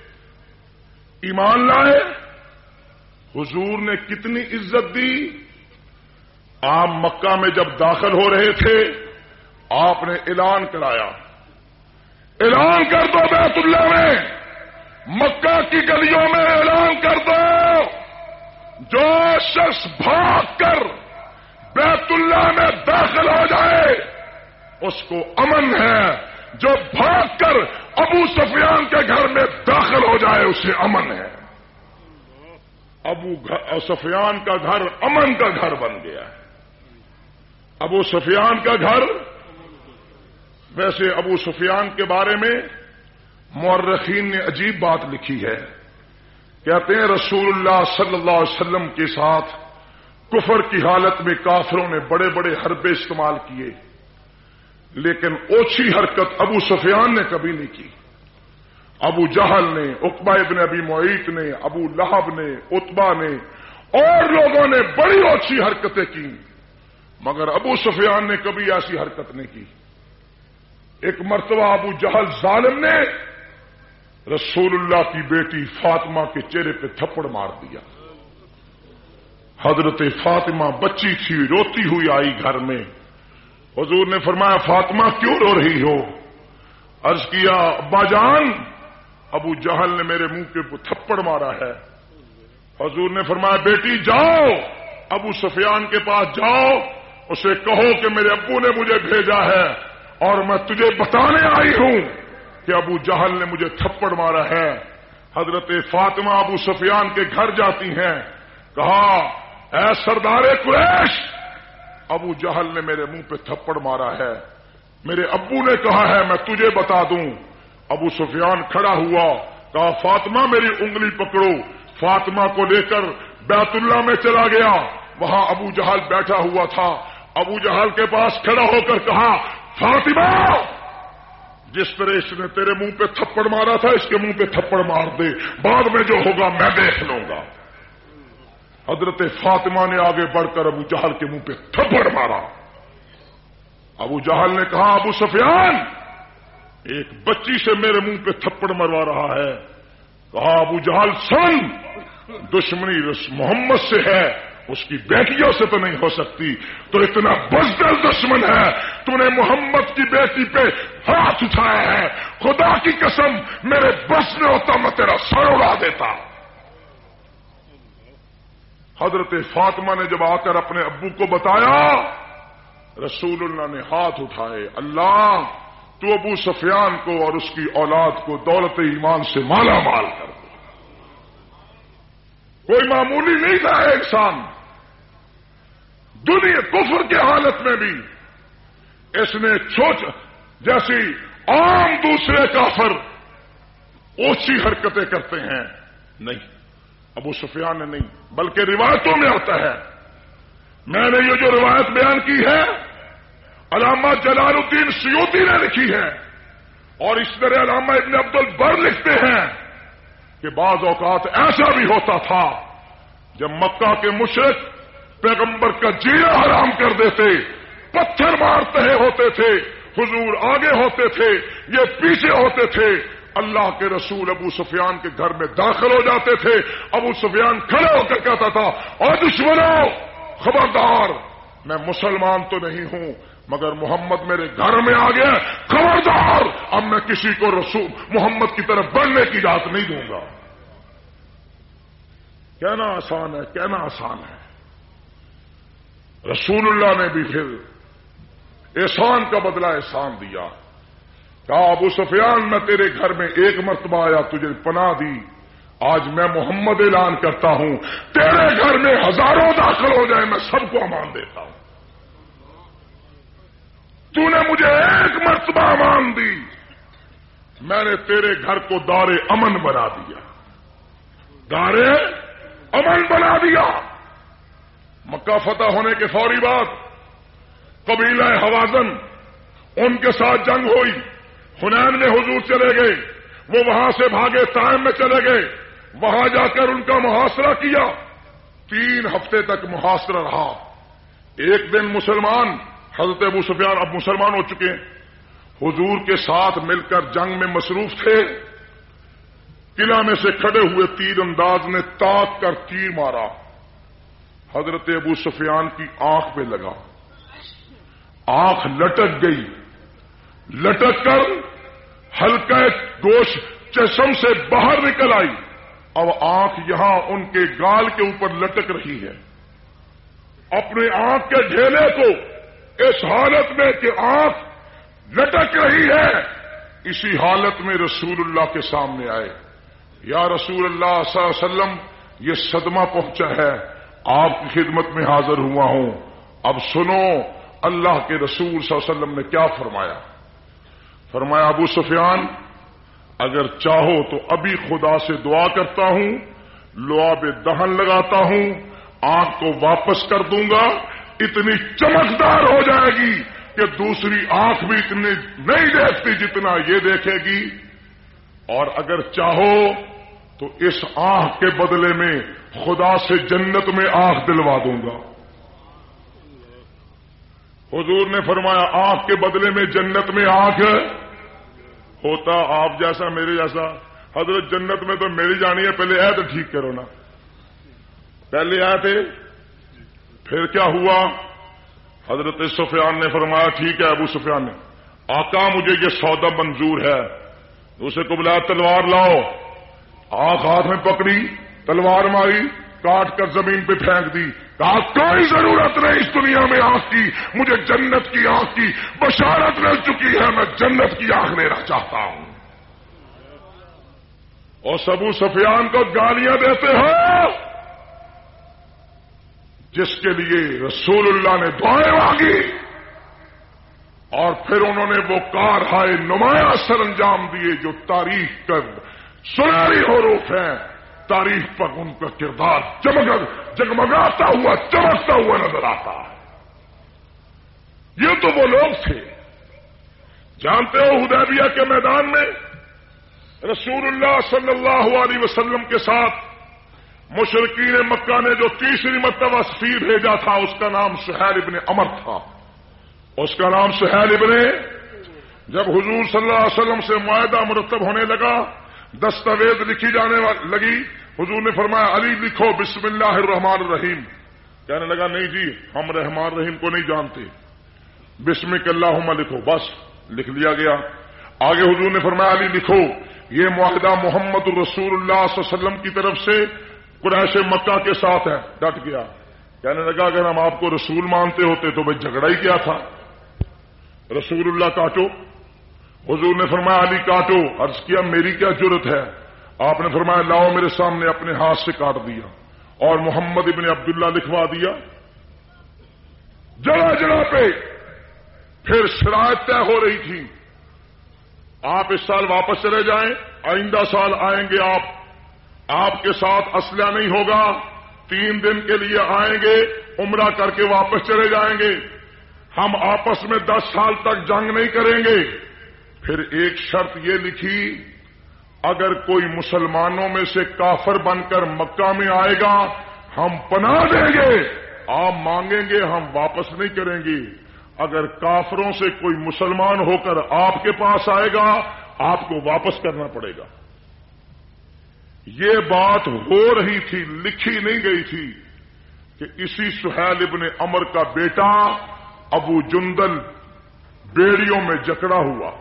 S1: ایمان لائے، حضور نے کتنی عزت دی۔ آپ مکہ میں جب داخل ہو رہے تھے، آپ نے اعلان کرایا، اعلان کر دو بیت اللہ میں، مکہ کی گلیوں میں اعلان کر دو، جو شخص بھاگ کر بیت اللہ میں داخل ہو جائے اس کو امن ہے، جو بھاگ کر ابو سفیان کے گھر میں داخل ہو جائے اسے امن ہے۔ ابو سفیان کا گھر امن کا گھر بن گیا ہے۔ ابو سفیان کا گھر، ویسے ابو سفیان کے بارے میں مورخین نے عجیب بات لکھی ہے، کہتے ہیں رسول اللہ صلی اللہ علیہ وسلم کے ساتھ کفر کی حالت میں کافروں نے بڑے بڑے حربے استعمال کیے، لیکن اوچھی حرکت ابو سفیان نے کبھی نہیں کی۔ ابو جہل نے، عقبہ ابن ابی معیط نے، ابو لہب نے، عتبہ نے اور لوگوں نے بڑی اوچھی حرکتیں کی، مگر ابو سفیان نے کبھی ایسی حرکت نہیں کی۔ ایک مرتبہ ابو جہل ظالم نے رسول اللہ کی بیٹی فاطمہ کے چہرے پہ تھپڑ مار دیا۔ حضرت فاطمہ بچی تھی، روتی ہوئی آئی گھر میں، حضور نے فرمایا فاطمہ کیوں رو رہی ہو؟ عرض کیا ابا جان، ابو جہل نے میرے منہ کے تھپڑ مارا ہے۔ حضور نے فرمایا بیٹی جاؤ، ابو سفیان کے پاس جاؤ، اسے کہو کہ میرے ابو نے مجھے بھیجا ہے اور میں تجھے بتانے آئی ہوں کہ ابو جہل نے مجھے تھپڑ مارا ہے۔ حضرت فاطمہ ابو سفیان کے گھر جاتی ہیں، کہا اے سردار قریش، ابو جہل نے میرے منہ پہ تھپڑ مارا ہے، میرے ابو نے کہا ہے میں تجھے بتا دوں۔ ابو سفیان کھڑا ہوا، کہا فاطمہ میری انگلی پکڑو، فاطمہ کو لے کر بیت اللہ میں چلا گیا، وہاں ابو جہل بیٹھا ہوا تھا۔ ابو جہل کے پاس کھڑا ہو کر کہا فاطمہ، جس طرح اس نے تیرے منہ پہ تھپڑ مارا تھا اس کے منہ پہ تھپڑ مار دے، بعد میں جو ہوگا میں دیکھ لوں گا۔ حضرت فاطمہ نے آگے بڑھ کر ابو جہل کے منہ پہ تھپڑ مارا۔ ابو جہل نے کہا ابو سفیان، ایک بچی سے میرے منہ پہ تھپڑ مروا رہا ہے۔ کہا ابو جہل سن، دشمنی محمد سے ہے، اس کی بیٹیوں سے تو نہیں ہو سکتی، تو اتنا بزدل دشمن ہے، تو نے محمد کی بیٹی پہ ہاتھ اٹھایا ہے، خدا کی قسم میرے بس میں ہوتا میں تیرا سر اڑا دیتا۔ حضرت فاطمہ نے جب آ کر اپنے ابو کو بتایا، رسول اللہ نے ہاتھ اٹھائے، اللہ تو ابو سفیان کو اور اس کی اولاد کو دولت ایمان سے مالا مال کر دے۔ کوئی معمولی نہیں تھا انسان. دنیا کفر کی حالت میں بھی اس نے جیسی عام دوسرے کافر اونچی حرکتیں کرتے ہیں نہیں، ابو سفیان نے نہیں، بلکہ روایتوں میں آتا ہے. میں نے یہ جو روایت بیان کی ہے علامہ جلال الدین سیوطی نے لکھی ہے، اور اس طرح علامہ ابن عبد البر لکھتے ہیں کہ بعض اوقات ایسا بھی ہوتا تھا جب مکہ کے مشرک پیغمبر کا جینا حرام کر دیتے، پتھر مارتے ہوتے تھے، حضور آگے ہوتے تھے، یہ پیچھے ہوتے تھے، اللہ کے رسول ابو سفیان کے گھر میں داخل ہو جاتے تھے. ابو سفیان کھڑے ہو کر کہتا تھا اور دشمنوں خبردار، میں مسلمان تو نہیں ہوں مگر محمد میرے گھر میں آ گیا، خبردار اب میں کسی کو رسول محمد کی طرف بڑھنے کی اجازت نہیں دوں گا. کہنا آسان ہے، کہنا آسان ہے. رسول اللہ نے بھی پھر احسان کا بدلہ احسان دیا. کہا ابو سفیان میں تیرے گھر میں ایک مرتبہ آیا، تجھے پناہ دی، آج میں محمد اعلان کرتا ہوں تیرے گھر میں ہزاروں داخل ہو جائیں میں سب کو امان دیتا ہوں. تو نے مجھے ایک مرتبہ امان دی، میں نے تیرے گھر کو دار امن بنا دیا، دار امن بنا دیا. مکہ فتح ہونے کے فوری بعد قبیلہ حوازن ان کے ساتھ جنگ ہوئی. حنین میں حضور چلے گئے، وہ وہاں سے بھاگے، طائف میں چلے گئے، وہاں جا کر ان کا محاصرہ کیا. 3 ہفتے تک محاصرہ رہا. ایک دن مسلمان حضرت ابو سفیان اب مسلمان ہو چکے ہیں، حضور کے ساتھ مل کر جنگ میں مصروف تھے. قلعہ میں سے کھڑے ہوئے تیر انداز نے تاک کر تیر مارا، حضرت ابو سفیان کی آنکھ پہ لگا، آنکھ لٹک گئی، لٹک کر ہلکا گوشت چشم سے باہر نکل آئی. اب آنکھ یہاں ان کے گال کے اوپر لٹک رہی ہے. اپنے آنکھ کے ڈھیلے کو اس حالت میں کہ آنکھ لٹک رہی ہے، اسی حالت میں رسول اللہ کے سامنے آئے. یا رسول اللہ صلی اللہ علیہ وسلم، یہ صدمہ پہنچا ہے، آپ کی خدمت میں حاضر ہوا ہوں. اب سنو اللہ کے رسول صلی اللہ علیہ وسلم نے کیا فرمایا. فرمایا ابو سفیان اگر چاہو تو ابھی خدا سے دعا کرتا ہوں، لعاب دہن لگاتا ہوں، آنکھ کو واپس کر دوں گا، اتنی چمکدار ہو جائے گی کہ دوسری آنکھ بھی اتنی نہیں دیکھتی جتنا یہ دیکھے گی. اور اگر چاہو تو اس آنکھ کے بدلے میں خدا سے جنت میں آنکھ دلوا دوں گا. حضور نے فرمایا آنکھ کے بدلے میں جنت میں آنکھ ہوتا آپ جیسا میرے جیسا. حضرت جنت میں تو میری جانی ہے، پہلے آئے تو ٹھیک کرو نا. پہلے آئے تھے، پھر کیا ہوا؟ حضرت سفیان نے فرمایا ٹھیک ہے. ابو سفیان نے آقا مجھے یہ سودا منظور ہے. اسے کو بلایا تلوار لاؤ، آنکھ ہاتھ میں پکڑی، تلوار ماری، کاٹ کر زمین پہ پھینک دی. کہا کوئی ضرورت نہیں اس دنیا میں آنکھ کی، مجھے جنت کی آنکھ کی بشارت مل چکی ہے، میں جنت کی آنکھ لینا چاہتا ہوں. اور ابو سفیان کو گالیاں دیتے ہو جس کے لیے رسول اللہ نے دعائیں مانگی، اور پھر انہوں نے وہ کارہائے نمایاں سر انجام دیے جو تاریخ کا سنہری حروف ہیں. تاریخ پر ان کا کردار جگمگاتا ہوا چمکتا ہوا نظر آتا ہے. یہ تو وہ لوگ تھے. جانتے ہو حدیبیہ کے میدان میں رسول اللہ صلی اللہ علیہ وسلم کے ساتھ مشرکین مکہ نے جو تیسری مرتبہ سفیر بھیجا تھا اس کا نام سہیل ابن عمر تھا. اس کا نام سہیل ابن. جب حضور صلی اللہ علیہ وسلم سے معاہدہ مرتب ہونے لگا، دستاویز لکھی جانے لگی، حضور نے فرمایا علی لکھو بسم اللہ الرحمن الرحیم. کہنے لگا نہیں جی ہم رحمان رحیم کو نہیں جانتے، بسمک اللہم لکھو. بس لکھ لیا گیا. آگے حضور نے فرمایا علی لکھو یہ معاہدہ محمد الرسول اللہ صلی اللہ علیہ وسلم کی طرف سے قریش مکہ کے ساتھ ہے. ڈٹ گیا. کہنے لگا اگر ہم آپ کو رسول مانتے ہوتے تو بھائی جھگڑا ہی کیا تھا. رسول اللہ کاٹو. حضور نے فرمایا علی کاٹو. عرض کیا میری کیا جرت ہے؟ آپ نے فرمایا لاؤ میرے سامنے. اپنے ہاتھ سے کاٹ دیا. اور محمد ابن عبداللہ لکھوا دیا. جگہ جگہ پہ پھر شرائط طے ہو رہی تھی. آپ اس سال واپس چلے جائیں، آئندہ سال آئیں گے آپ کے ساتھ اسلحہ نہیں ہوگا، 3 دن کے لیے آئیں گے، عمرہ کر کے واپس چلے جائیں گے، ہم آپس میں 10 سال تک جنگ نہیں کریں گے. پھر ایک شرط یہ لکھی، اگر کوئی مسلمانوں میں سے کافر بن کر مکہ میں آئے گا ہم پناہ دیں گے، آپ مانگیں گے ہم واپس نہیں کریں گے. اگر کافروں سے کوئی مسلمان ہو کر آپ کے پاس آئے گا آپ کو واپس کرنا پڑے گا. یہ بات ہو رہی تھی، لکھی نہیں گئی تھی کہ اسی سہیل ابن عمر کا بیٹا ابو جندل بیڑیوں میں جکڑا ہوا،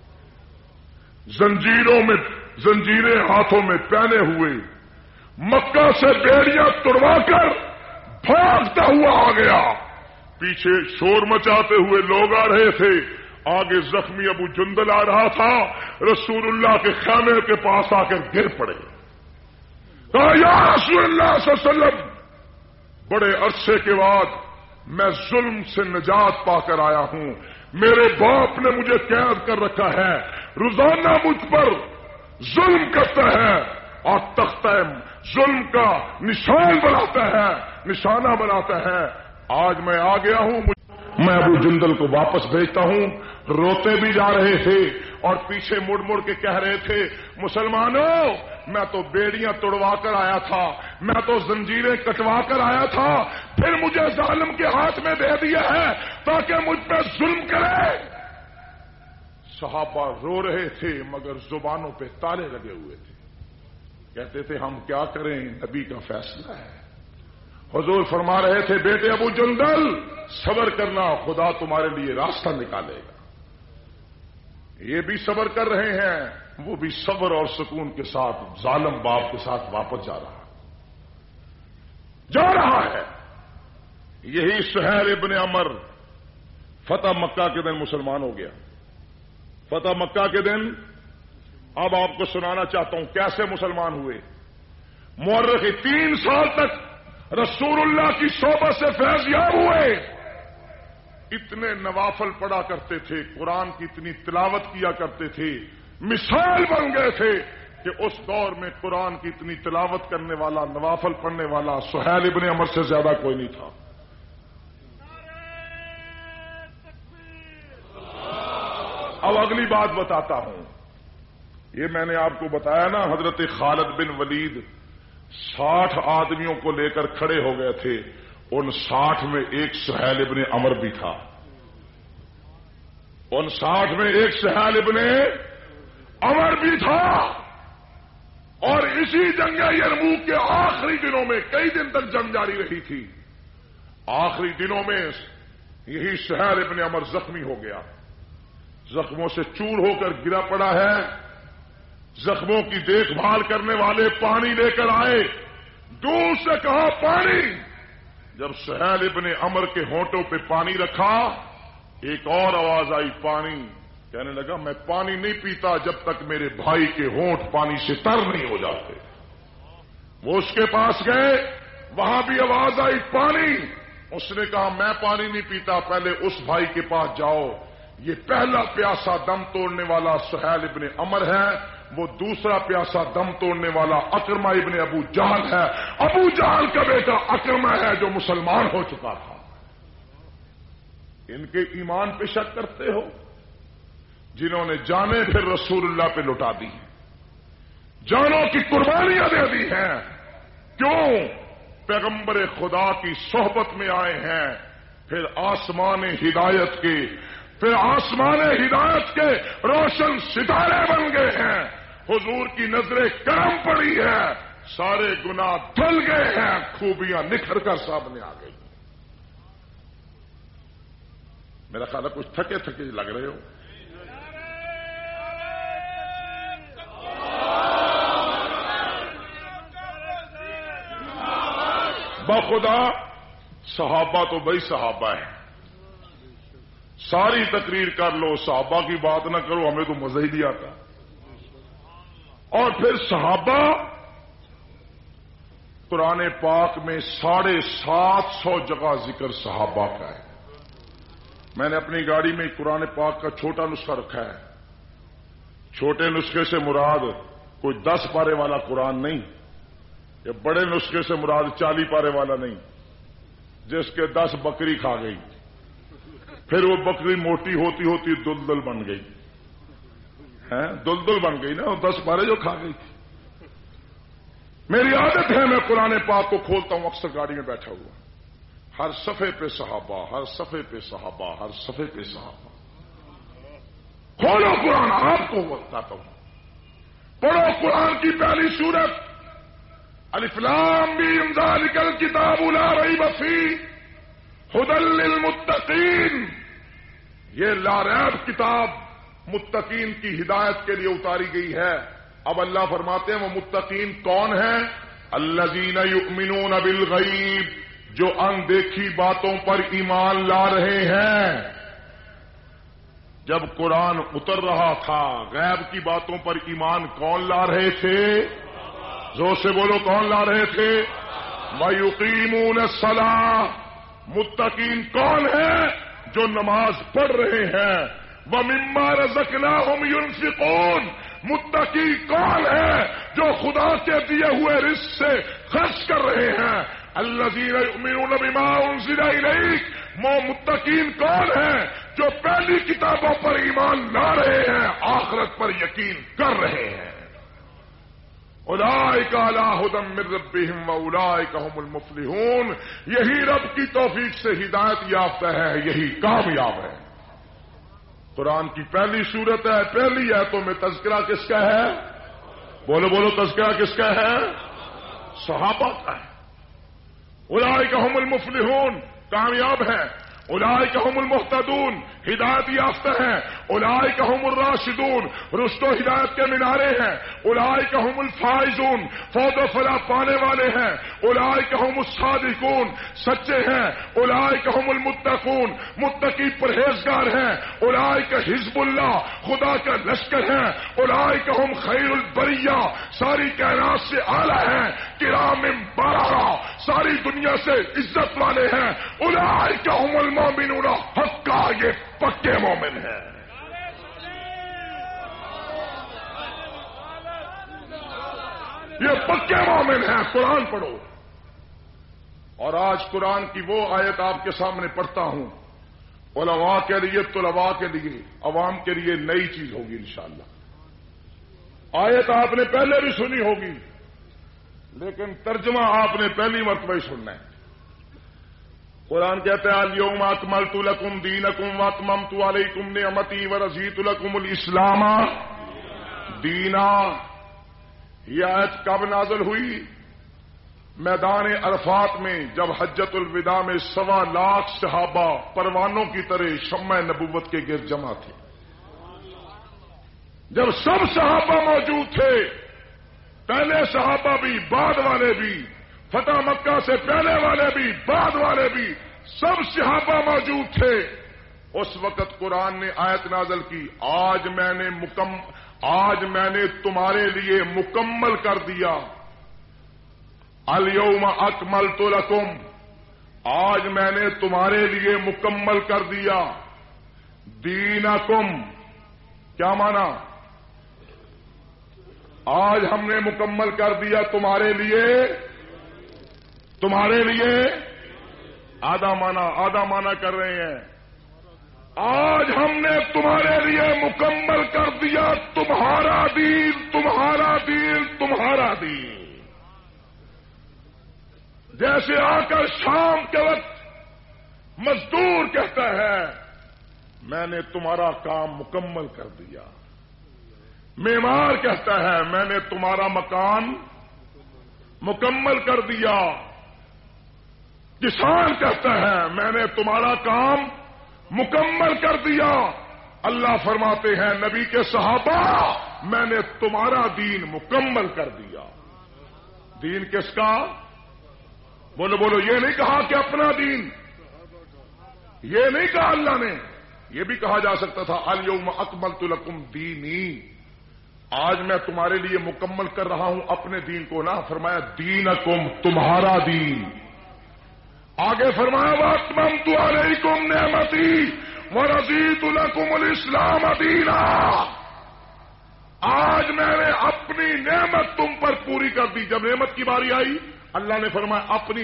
S1: زنجیریں ہاتھوں میں پہنے ہوئے، مکہ سے بیڑیاں توڑوا کر بھاگتا ہوا آ گیا. پیچھے شور مچاتے ہوئے لوگ آ رہے تھے، آگے زخمی ابو جندل آ رہا تھا. رسول اللہ کے خیمے کے پاس آ کر گر پڑے. کہا یا رسول اللہ صلی اللہ علیہ وسلم، بڑے عرصے کے بعد میں ظلم سے نجات پا کر آیا ہوں، میرے باپ نے مجھے قید کر رکھا ہے، روزانہ مجھ پر ظلم کرتا ہے اور تختہ ظلم کا نشان بناتا ہے، نشانہ بناتا ہے. آج میں آ گیا ہوں، میں ابو جندل کو واپس بھیجتا ہوں. روتے بھی جا رہے تھے اور پیچھے مڑ مڑ کے کہہ رہے تھے، مسلمانوں میں تو بیڑیاں توڑوا کر آیا تھا، میں تو زنجیریں کٹوا کر آیا تھا، پھر مجھے ظالم کے ہاتھ میں دے دیا ہے تاکہ مجھ پہ ظلم کرے. صحابہ رو رہے تھے مگر زبانوں پہ تالے لگے ہوئے تھے. کہتے تھے ہم کیا کریں، نبی کا فیصلہ ہے. حضور فرما رہے تھے، بیٹے ابو جندل صبر کرنا، خدا تمہارے لیے راستہ نکالے گا. یہ بھی صبر کر رہے ہیں، وہ بھی صبر اور سکون کے ساتھ ظالم باپ کے ساتھ واپس جا رہا ہے. یہی سہیل ابن عمر فتح مکہ کے دن مسلمان ہو گیا. فتح مکہ کے دن اب آپ کو سنانا چاہتا ہوں کیسے مسلمان ہوئے. مورخ 3 سال تک رسول اللہ کی صحبت سے فیض یاب ہوئے، اتنے نوافل پڑھا کرتے تھے، قرآن کی اتنی تلاوت کیا کرتے تھے، مثال بن گئے تھے کہ اس دور میں قرآن کی اتنی تلاوت کرنے والا، نوافل پڑھنے والا سہیل ابن عمر سے زیادہ کوئی نہیں تھا. اب اگلی بات بتاتا ہوں. یہ میں نے آپ کو بتایا نا، حضرت خالد بن ولید 60 آدمیوں کو لے کر کھڑے ہو گئے تھے، ان 60 میں ایک سہیل ابن عمر بھی تھا. ان 60 میں ایک سہیل ابن عمر بھی تھا. اور اسی جنگ یرموک کے آخری دنوں میں، کئی دن تک جنگ جاری رہی تھی، آخری دنوں میں یہی سہیل ابن عمر زخمی ہو گیا، زخموں سے چور ہو کر گرا پڑا ہے. زخموں کی دیکھ بھال کرنے والے پانی لے کر آئے، دور سے کہا پانی. جب سہیل ابن عمر کے ہونٹوں پہ پانی رکھا، ایک اور آواز آئی پانی. کہنے لگا میں پانی نہیں پیتا جب تک میرے بھائی کے ہونٹ پانی سے تر نہیں ہو جاتے. وہ اس کے پاس گئے، وہاں بھی آواز آئی پانی. اس نے کہا میں پانی نہیں پیتا، پہلے اس بھائی کے پاس جاؤ. یہ پہلا پیاسا دم توڑنے والا سہیل ابن عمر ہے، وہ دوسرا پیاسا دم توڑنے والا اکرمہ ابن ابو جہل ہے. ابو جہل کا بیٹا اکرمہ ہے جو مسلمان ہو چکا تھا. ان کے ایمان پہ شک کرتے ہو؟ جنہوں نے جانیں پھر رسول اللہ پہ لٹا دی، جانوں کی قربانیاں دے دی ہیں. کیوں؟ پیغمبر خدا کی صحبت میں آئے ہیں، پھر آسمان ہدایت کے روشن ستارے بن گئے ہیں. حضور کی نظر کرم پڑی ہے، سارے گناہ دھل گئے ہیں، خوبیاں نکھر کر سامنے آ گئی. میرا خیال ہے کچھ تھکے تھکے لگ رہے ہو. بخدا صحابہ تو بھائی صحابہ ہے، ساری تقریر کر لو، صحابہ کی بات نہ کرو، ہمیں تو مزہ ہی نہیں آتا. اور پھر صحابہ تو قرآن پاک میں 750 جگہ ذکر صحابہ کا ہے. میں نے اپنی گاڑی میں قرآن پاک کا چھوٹا نسخہ رکھا ہے. چھوٹے نسخے سے مراد کوئی 10 پارے والا قرآن نہیں، یا بڑے نسخے سے مراد 40 پارے والا نہیں، جس کے 10 بکری کھا گئی، پھر وہ بکری موٹی ہوتی ہوتی دلدل بن گئی. دلدل بن گئی نا، وہ 10 پارے جو کھا گئی تھی. میری عادت ہے میں قرآن پاک کو کھولتا ہوں اکثر گاڑی میں بیٹھا ہوا، ہر صفحے پہ صحابہ، ہر صفحے پہ صحابہ، ہر صفحے پہ صحابہ. کھولو قرآن، آپ کو بتاتا ہوں. پڑھو قرآن کی پہلی سورت الف لام میم ذالک الکتاب لا ریب فیہ ھدی للمتقین. یہ لا ریب کتاب متقین کی ہدایت کے لیے اتاری گئی ہے. اب اللہ فرماتے ہیں وہ متقین کون ہیں؟ الذین یؤمنون بالغیب، جو اندیکھی باتوں پر ایمان لا رہے ہیں. جب قرآن اتر رہا تھا غیب کی باتوں پر ایمان کون لا رہے تھے؟ زور سے بولو، کون لا رہے تھے؟ وَيُقِيمُونَ الصَّلَاةَ، متقین کون ہیں؟ جو نماز پڑھ رہے ہیں. وَمِمَّا رَزَقْنَاهُمْ يُنْفِقُونَ، متقی کون ہے؟ جو خدا کے دیے ہوئے رزق سے خرچ کر رہے ہیں. الذین یؤمنون بما انزل الیک، متقین کون ہیں؟ جو پہلی کتابوں پر ایمان لا رہے ہیں، آخرت پر یقین کر رہے ہیں. اولئک علی ھدی من ربہم واولئک ھم المفلحون. یہی رب کی توفیق سے ہدایت یافتہ ہے، یہی کامیاب ہے. قرآن کی پہلی سورت ہے، پہلی آیتوں میں تذکرہ کس کا ہے؟ بولو بولو، تذکرہ کس کا ہے؟ صحابہ کا ہے. اولئک ھم المفلحون، کامیاب ہیں. اولئک ھم المہتدون، ہدایت یافتہ ہیں. اولئک ھم الراشدون، رشد و ہدایت کے مینارے ہیں. اولئک ھم الفائزون، فوز و فلاح پانے والے ہیں. اولئک ھم الصادقون، سچے ہیں. اولئک ھم المتقون، متقی پرہیزگار ہیں. اولئک حزب اللہ، خدا کا لشکر ہیں. اولئک ھم خیر البریہ، ساری کائنات سے اعلی ہیں. کرام بررہ، ساری دنیا سے عزت والے ہیں. اولئک ھم المؤمنون حقا، یہ پکے مومن ہیں. یہ پکے مومن ہیں. قرآن پڑھو. اور آج قرآن کی وہ آیت آپ کے سامنے پڑھتا ہوں، علماء کے لیے، طلباء کے لیے، عوام کے لیے نئی چیز ہوگی انشاءاللہ. آیت آپ نے پہلے بھی سنی ہوگی، لیکن ترجمہ آپ نے پہلی مرتبہ ہی سننا ہے. قرآن کہتا ہے الیوم اکملت لکم دینکم واتممت علیکم نعمتی ورضیت لکم الاسلام دینا. یہ آیت کب نازل ہوئی؟ میدان عرفات میں، جب حجۃ الوداع میں 1.25 لاکھ صحابہ پروانوں کی طرح شمع نبوت کے گرد جمع تھے. جب سب صحابہ موجود تھے، پہلے صحابہ بھی، بعد والے بھی، فتح مکہ سے پہلے والے بھی، بعد والے بھی، سب صحابہ موجود تھے. اس وقت قرآن نے آیت نازل کی، آج میں نے تمہارے لیے مکمل کر دیا. الیوم اکملت لکم، آج میں نے تمہارے لیے مکمل کر دیا. دینکم، کیا مانا؟ آج ہم نے مکمل کر دیا تمہارے لیے آدھا مانا کر رہے ہیں. آج ہم نے تمہارے لیے مکمل کر دیا تمہارا دین، تمہارا دین، تمہارا دین. جیسے آ کر شام کے وقت مزدور کہتا ہے میں نے تمہارا کام مکمل کر دیا. معمار کہتا ہے میں نے تمہارا مکان مکمل کر دیا. کسان کہتا ہے میں نے تمہارا کام مکمل کر دیا. اللہ فرماتے ہیں نبی کے صحابہ میں نے تمہارا دین مکمل کر دیا. دین کس کا؟ بولو بولو. یہ نہیں کہا کہ اپنا دین، یہ نہیں کہا اللہ نے. یہ بھی کہا جا سکتا تھا الیوم اکملت لکم دینی، آج میں تمہارے لیے مکمل کر رہا ہوں اپنے دین کو نہ، فرمایا دینکم، تمہارا دین. آگے فرمایا واتممت علیکم نعمتی ورضیت لکم الاسلام دینا. آج میں نے اپنی نعمت تم پر پوری کر دی. جب نعمت کی باری آئی اللہ نے فرمایا اپنی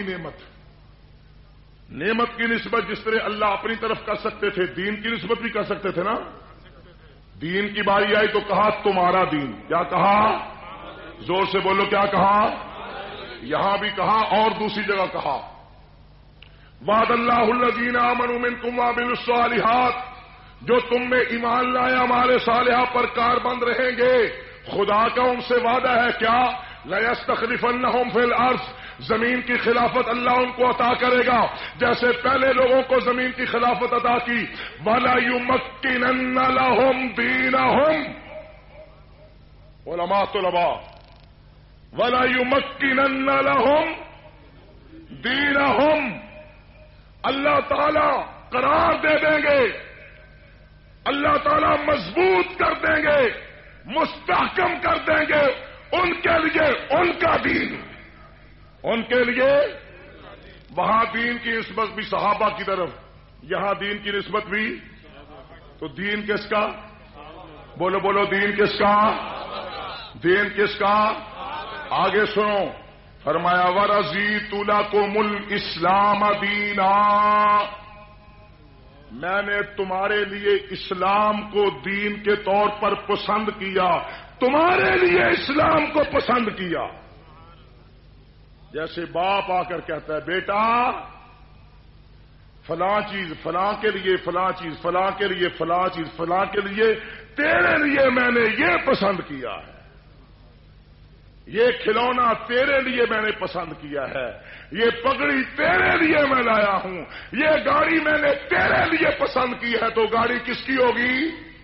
S1: نعمت کی نسبت جس طرح اللہ اپنی طرف کر سکتے تھے دین کی نسبت بھی کر سکتے تھے نا. دین کی باری آئی تو کہا تمہارا دین. کیا کہا؟ زور سے بولو کیا کہا؟ یہاں بھی کہا اور دوسری جگہ کہا وعد اللہ الذین آمنوا منکم وعملوا الصالحات. جو تم میں ایمان لائے ہمارے صالحہ پر کاربند رہیں گے خدا کا ان سے وعدہ ہے کیا؟ لَيَسْتَخْلِفَنَّهُمْ فِي الْأَرْضِ. زمین کی خلافت اللہ ان کو عطا کرے گا جیسے پہلے لوگوں کو زمین کی خلافت عطا کی. وَلَا يُمَكِّنَنَّ لَهُمْ دِينَهُمْ. علماء طلباء وَلَا يُمَكِّنَنَّ لَهُمْ دِينَهُمْ. اللہ تعالی قرار دے دیں گے، اللہ تعالی مضبوط کر دیں گے، مستحکم کر دیں گے ان کے لیے ان کا دین. ان کے لیے وہاں دین کی نسبت بھی صحابہ کی طرف، یہاں دین کی نسبت بھی. تو دین کس کا؟ بولو بولو دین کس کا؟ دین کس کا؟ آگے سنو فرمایا وَرَضِیتُ لَکُمُ الْإِسْلَامَ دِینًا. میں نے تمہارے لیے اسلام کو دین کے طور پر پسند کیا، تمہارے لیے اسلام کو پسند کیا. جیسے باپ آ کر کہتا ہے بیٹا فلاں چیز فلاں کے لیے، فلاں چیز فلاں کے لیے، فلاں چیز فلاں کے لیے، تیرے لیے میں نے یہ پسند کیا ہے، یہ کھلونا تیرے لیے میں نے پسند کیا ہے، یہ پگڑی تیرے لیے میں لایا ہوں، یہ گاڑی میں نے تیرے لیے پسند کی ہے. تو گاڑی کس کی ہوگی؟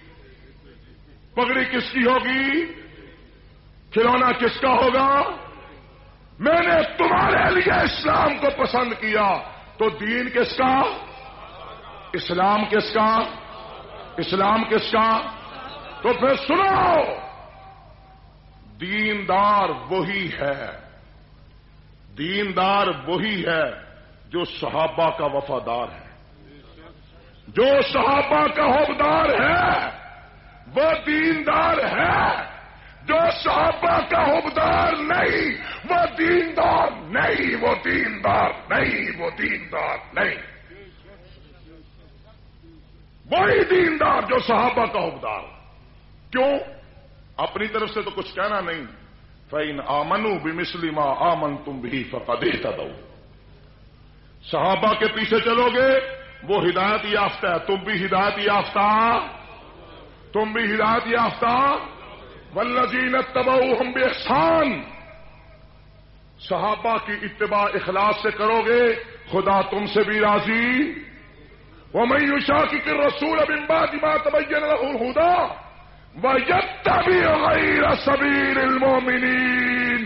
S1: پگڑی کس کی ہوگی؟ کھلونا کس کا ہوگا؟ میں نے تمہارے لیے اسلام کو پسند کیا. تو دین کس کا؟ اسلام کس کا؟ اسلام کس کا؟ تو پھر سنو دیندار وہی ہے، دیندار وہی ہے جو صحابہ کا وفادار ہے. جو صحابہ کا حوبدار ہے وہ دیندار ہے، جو صحابہ کا حوبدار نہیں وہ دیندار نہیں، وہ دیندار نہیں، وہ دیندار نہیں. وہی دیندار جو صحابہ کا حوبدار. کیوں؟ اپنی طرف سے تو کچھ کہنا نہیں. فَإِنْ آمَنُوا بِمِثْلِ مَا آمَنْتُمْ بِهِ فَقَدِ اهْتَدَوْا. صحابہ کے پیچھے چلو گے وہ ہدایت یافتہ ہے، تم بھی ہدایت یافتہ، تم بھی ہدایت یافتہ. وَالَّذِينَ اتَّبَعُوهُمْ بِإِحْسَانٍ. صحابہ کی اتباع اخلاص سے کرو گے خدا تم سے بھی راضی. وَمَن يُشَاقِقِ الرَّسُولَ مِن بَعْدِ مَا تَبَيَّنَ لَهُ الْهُدَىٰ وَيَتَّبِعْ غَيْرَ سَبِيلِ الْمُؤْمِنِينَ.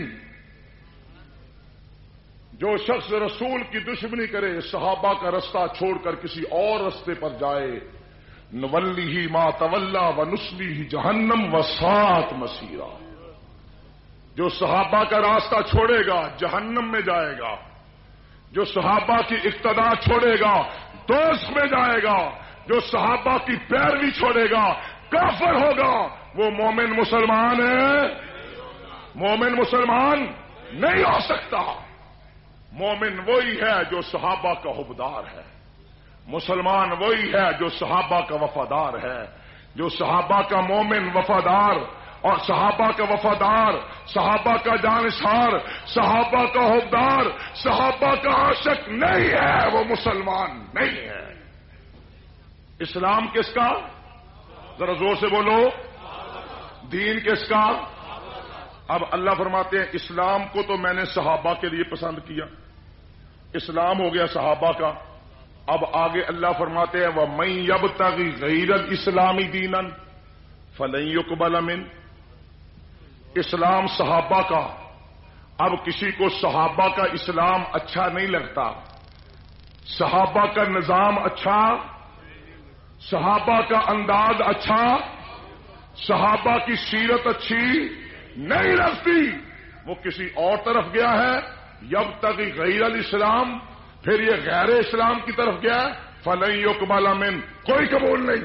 S1: جو شخص رسول کی دشمنی کرے، صحابہ کا رستہ چھوڑ کر کسی اور رستے پر جائے، نولیہ ما تولی ونصلیہ جہنم وساءت مصیرا. جو صحابہ کا راستہ چھوڑے گا جہنم میں جائے گا، جو صحابہ کی اقتداء چھوڑے گا دوزخ میں جائے گا، جو صحابہ کی پیروی چھوڑے گا کافر ہوگا. وہ مومن مسلمان ہے؟ مومن مسلمان نہیں ہو سکتا. مومن وہی ہے جو صحابہ کا حوبدار ہے، مسلمان وہی ہے جو صحابہ کا وفادار ہے. جو صحابہ کا مومن وفادار اور صحابہ کا وفادار، صحابہ کا جانشار، صحابہ کا حوبدار، صحابہ کا عاشق نہیں ہے وہ مسلمان نہیں ہے. اسلام کس کا؟ ذرا زور سے بولو. دین کس کا؟ اب اللہ فرماتے ہیں اسلام کو تو میں نے صحابہ کے لیے پسند کیا، اسلام ہو گیا صحابہ کا. اب آگے اللہ فرماتے ہیں وَمَن يَبْتَغِ غَيْرَ الْإِسْلَامِ دِينًا فَلَن يُقْبَلَ مِنْهُ. اسلام صحابہ کا. اب کسی کو صحابہ کا اسلام اچھا نہیں لگتا، صحابہ کا نظام اچھا، صحابہ کا انداز اچھا، صحابہ کی سیرت اچھی نہیں لگتی، وہ کسی اور طرف گیا ہے، یبتغی غیر الاسلام، پھر یہ غیر اسلام کی طرف گیا، فلن یقبل من، کوئی قبول نہیں،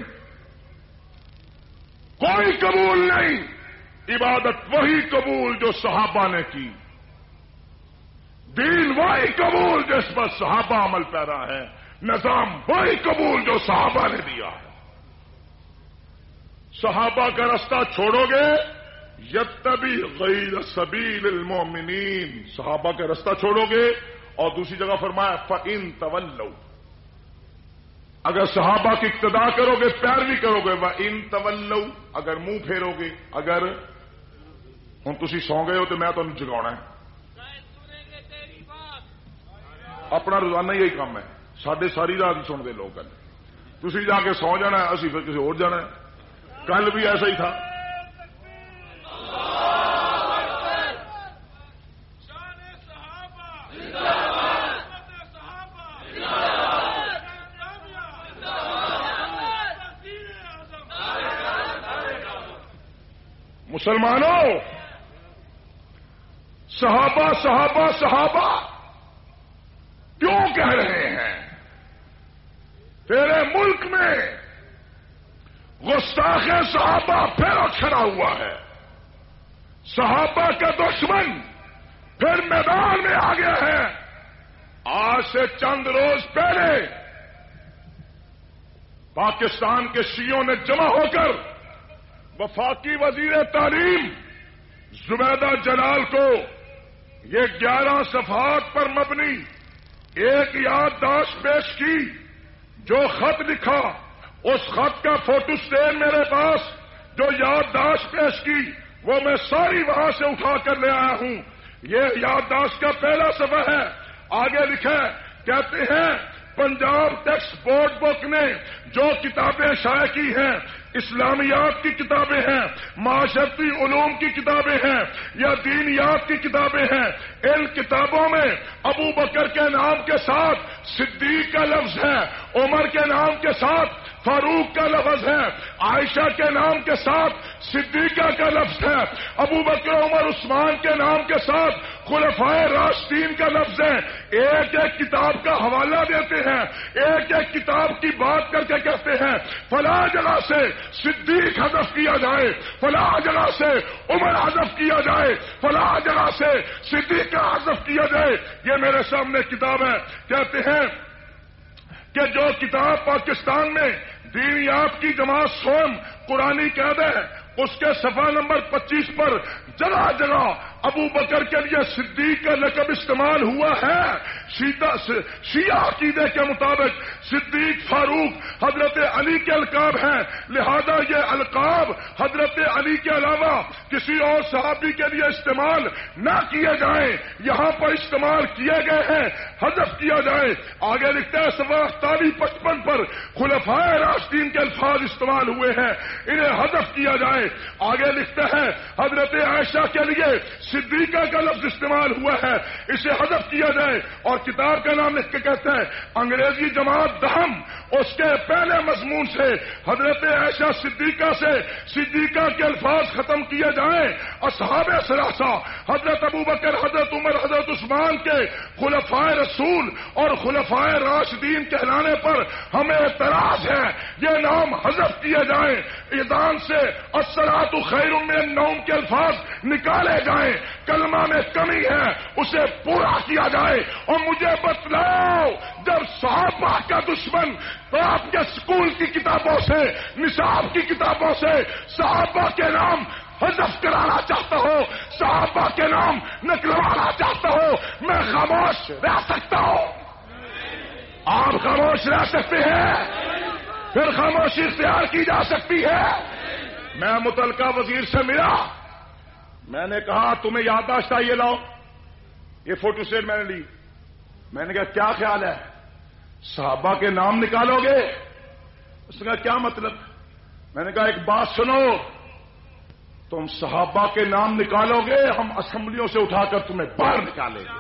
S1: کوئی قبول نہیں۔ عبادت وہی قبول جو صحابہ نے کی، دین وہی قبول جس پر صحابہ عمل پیرا ہے، نظام وہی قبول جو صحابہ نے دیا ہے۔ صحابہ کا رستہ چھوڑو گے، یتبع غیر سبیل المؤمنین، صحابہ کا رستہ چھوڑو گے، اور دوسری جگہ فرمایا فَإِن تَوَلَّوْا، اگر صحابہ کی اقتداء کرو گے، پیروی کرو گے، وَإِن تَوَلَّوْا، اگر منہ پھیرو گے، اگر ہوں تسی سو گئے ہو تو میں تمہیں جگاؤنا ہے، اپنا روزانہ یہی کام ہے، ساڈے ساری رات سنتے لوگ گل، تسی جا کے سو جانا ہے، اسی پھر کسی اور جانا ہے، کل بھی ایسا ہی تھا۔ مسلمانوں، صحابہ صحابہ صحابہ کیوں کہہ رہے ہیں؟ تیرے ملک میں گستاخ صحابہ پھر کھڑا ہوا ہے، صحابہ کا دشمن پھر میدان میں آ گیا ہے۔ آج سے چند روز پہلے پاکستان کے شیعوں نے جمع ہو کر وفاقی وزیر تعلیم زبیدہ جلال کو یہ 11 صفحات پر مبنی ایک یادداشت پیش کی، جو خط لکھا، اس خط کا فوٹو اسٹیٹ میرے پاس، جو یادداشت پیش کی وہ میں ساری وہاں سے اٹھا کر لے آیا ہوں۔ یہ یادداشت کا پہلا صفحہ ہے، آگے لکھا ہے، کہتے ہیں پنجاب ٹیکسٹ بورڈ بک نے جو کتابیں شائع کی ہیں، اسلامیات کی کتابیں ہیں، معاشرتی علوم کی کتابیں ہیں یا دینیات کی کتابیں ہیں، ان کتابوں میں ابو بکر کے نام کے ساتھ صدیق کا لفظ ہے، عمر کے نام کے ساتھ فاروق کا لفظ ہے، عائشہ کے نام کے ساتھ صدیقہ کا لفظ ہے، ابو بکر عمر عثمان کے نام کے ساتھ خلفائے راشدین کا لفظ ہے۔ ایک ایک کتاب کا حوالہ دیتے ہیں، ایک ایک کتاب کی بات کر کے کہتے ہیں فلاں جگہ سے صدیق حذف کیا جائے، فلاں جگہ سے عمر حذف کیا جائے، فلاں جگہ سے صدیقہ حذف کیا جائے۔ یہ میرے سامنے کتاب ہے، کہتے ہیں کہ جو کتاب پاکستان میں دینیات کی جماعت سوم قرآنی قید ہے، اس کے صفحہ نمبر 25 پر جگہ جگہ ابو بکر کے لیے صدیق کا لقب استعمال ہوا ہے۔ شیعہ عقیدے کے مطابق صدیق فاروق حضرت علی کے القاب ہیں، لہذا یہ القاب حضرت علی کے علاوہ کسی اور صحابی کے لیے استعمال نہ کیے جائیں، یہاں پر استعمال کیے گئے ہیں، حذف کیا جائے۔ آگے لکھتا ہے صفحہ 48-55 پر خلفائے راشدین کے الفاظ استعمال ہوئے ہیں، انہیں حذف کیا جائے۔ آگے لکھتا ہے حضرت عائشہ کے لیے صدیقہ کا لفظ استعمال ہوا ہے، اسے حذف کیا جائے۔ اور کتاب کا نام لکھ کے کہتا ہے انگریزی جماعت دہم، اس کے پہلے مضمون سے حضرت عائشہ صدیقہ سے صدیقہ کے الفاظ ختم کیے جائیں۔ اصحاب ثلاثہ حضرت ابوبکر، حضرت عمر، حضرت عثمان کے خلفائے رسول اور خلفائے راشدین کہلانے پر ہمیں اعتراض ہے، یہ نام حذف کیے جائیں۔ ایذان سے الصلاۃ خیر من النوم کے الفاظ نکالے جائیں، کلمہ میں کمی ہے اسے پورا کیا جائے۔ اور مجھے بتلاؤ جب صحابہ کا دشمن تو آپ کے اسکول کی کتابوں سے، نصاب کی کتابوں سے صحابہ کے نام حذف کرانا چاہتا ہو، صحابہ کے نام نکلوانا چاہتا ہو، میں خاموش رہ سکتا ہوں؟ آپ خاموش رہ سکتے ہیں؟ پھر خاموشی اختیار کی جا سکتی ہے۔ میں متعلقہ وزیر سے ملا، میں نے کہا تمہیں یادداشت آئیے لاؤ، یہ فوٹو اسٹیٹ میں نے لی۔ میں نے کہا کیا خیال ہے، صحابہ کے نام نکالو گے؟ اس نے کہا کیا مطلب؟ میں نے کہا ایک بات سنو، تم صحابہ کے نام نکالو گے، ہم اسمبلیوں سے اٹھا کر تمہیں باہر نکالیں گے۔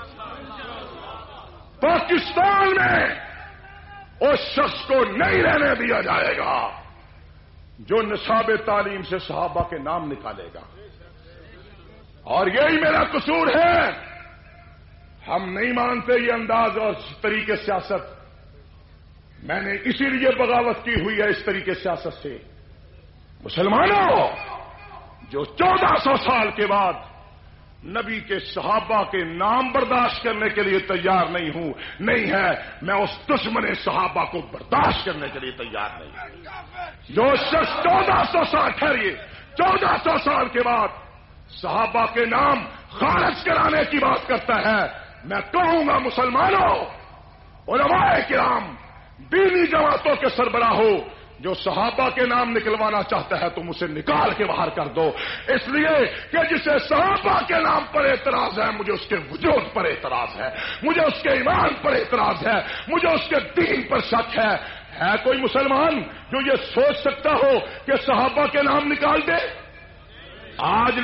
S1: پاکستان میں اس شخص کو نہیں رہنے دیا جائے گا
S2: جو نصاب تعلیم سے صحابہ کے نام نکالے گا. اور یہی میرا قصور ہے، ہم نہیں مانتے یہ انداز اور طریقے سیاست. میں نے اسی لیے بغاوت کی ہوئی ہے اس طریقے سیاست سے. مسلمانوں، جو 1400 سال کے بعد نبی کے صحابہ کے نام برداشت کرنے کے لیے تیار نہیں ہے، میں اس دشمن صحابہ کو برداشت کرنے کے لیے تیار نہیں ہوں. جو شخص 1400 سال ٹھہریے 1400 سال کے بعد صحابہ کے نام خارج کرانے کی بات کرتا ہے، میں کہوں گا مسلمانوں، علماء کرام، دینی جماعتوں کے سربراہ ہو، جو صحابہ کے نام نکلوانا چاہتا ہے تم اسے نکال کے باہر کر دو. اس لیے کہ جسے صحابہ کے نام پر اعتراض ہے، مجھے اس کے وجود پر اعتراض ہے، مجھے اس کے ایمان پر اعتراض ہے، مجھے اس کے دین پر شک ہے. ہے کوئی مسلمان جو یہ سوچ سکتا ہو کہ صحابہ کے نام نکال دے؟ آج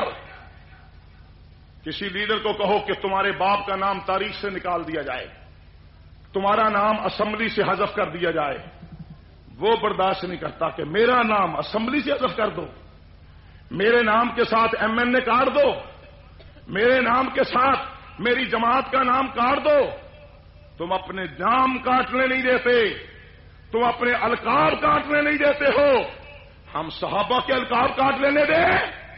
S2: کسی لیڈر کو کہو کہ تمہارے باپ کا نام تاریخ سے نکال دیا جائے، تمہارا نام اسمبلی سے حذف کر دیا جائے، وہ برداشت نہیں کرتا. کہ میرا نام اسمبلی سے حذف کر دو، میرے نام کے ساتھ MNA کاٹ دو، میرے نام کے ساتھ میری جماعت کا نام کاٹ دو. تم اپنے نام کاٹنے نہیں دیتے، تم اپنے القاب کاٹنے نہیں دیتے ہو. ہم صحابہ کے القاب کاٹ لینے دیں؟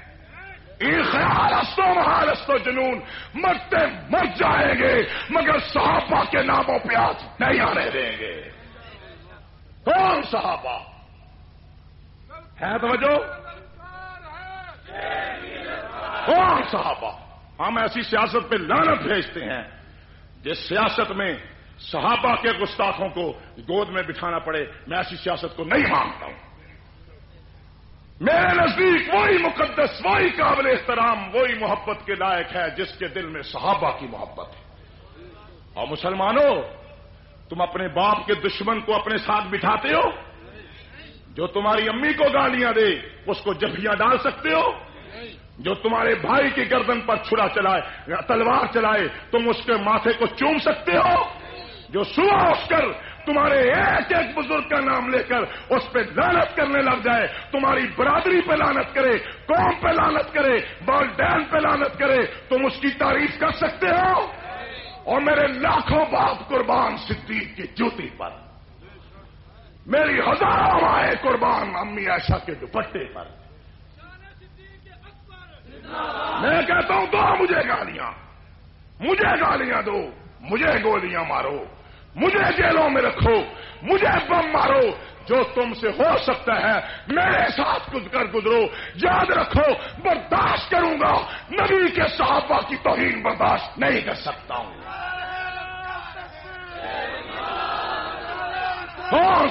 S2: محالستو جنون، مرتے مر جائیں گے مگر صحابہ کے ناموں پہ آج نہیں آنے دیں گے. کون صحابہ ہے؟ توجہ، کون صحابہ؟ ہم ایسی سیاست پہ لعنت بھیجتے ہیں جس سیاست میں صحابہ کے گستاخوں کو گود میں بٹھانا پڑے. میں ایسی سیاست کو نہیں مانتا ہوں. میرے نزدیک وہی مقدس، وہی قابل احترام، وہی محبت کے لائق ہے جس کے دل میں صحابہ کی محبت ہے. اور مسلمانوں، تم اپنے باپ کے دشمن کو اپنے ساتھ بٹھاتے ہو؟ جو تمہاری امی کو گالیاں دے اس کو جبھیاں ڈال سکتے ہو؟ جو تمہارے بھائی کی گردن پر چھڑا چلائے، تلوار چلائے، تم اس کے ماتھے کو چوم سکتے ہو؟ جو صبح اٹھ کر تمہارے ایک ایک بزرگ کا نام لے کر اس پہ لعنت کرنے لگ جائے، تمہاری برادری پہ لعنت کرے، قوم پہ لعنت کرے، والدین پہ لعنت کرے، تم اس کی تعریف کر سکتے ہو؟ اور میرے لاکھوں باپ قربان صدیق کی جوتی پر، میری ہزاروں مائیں قربان امی عائشہ کے دوپٹے پر. میں کہتا ہوں دو مجھے گالیاں دو، مجھے گولیاں مارو، مجھے جیلوں میں رکھو، مجھے بم مارو، جو تم سے ہو سکتا ہے میرے ساتھ کچھ کر گزرو. یاد رکھو برداشت کروں گا، نبی کے صحابہ کی توہین برداشت نہیں کر سکتا ہوں. کون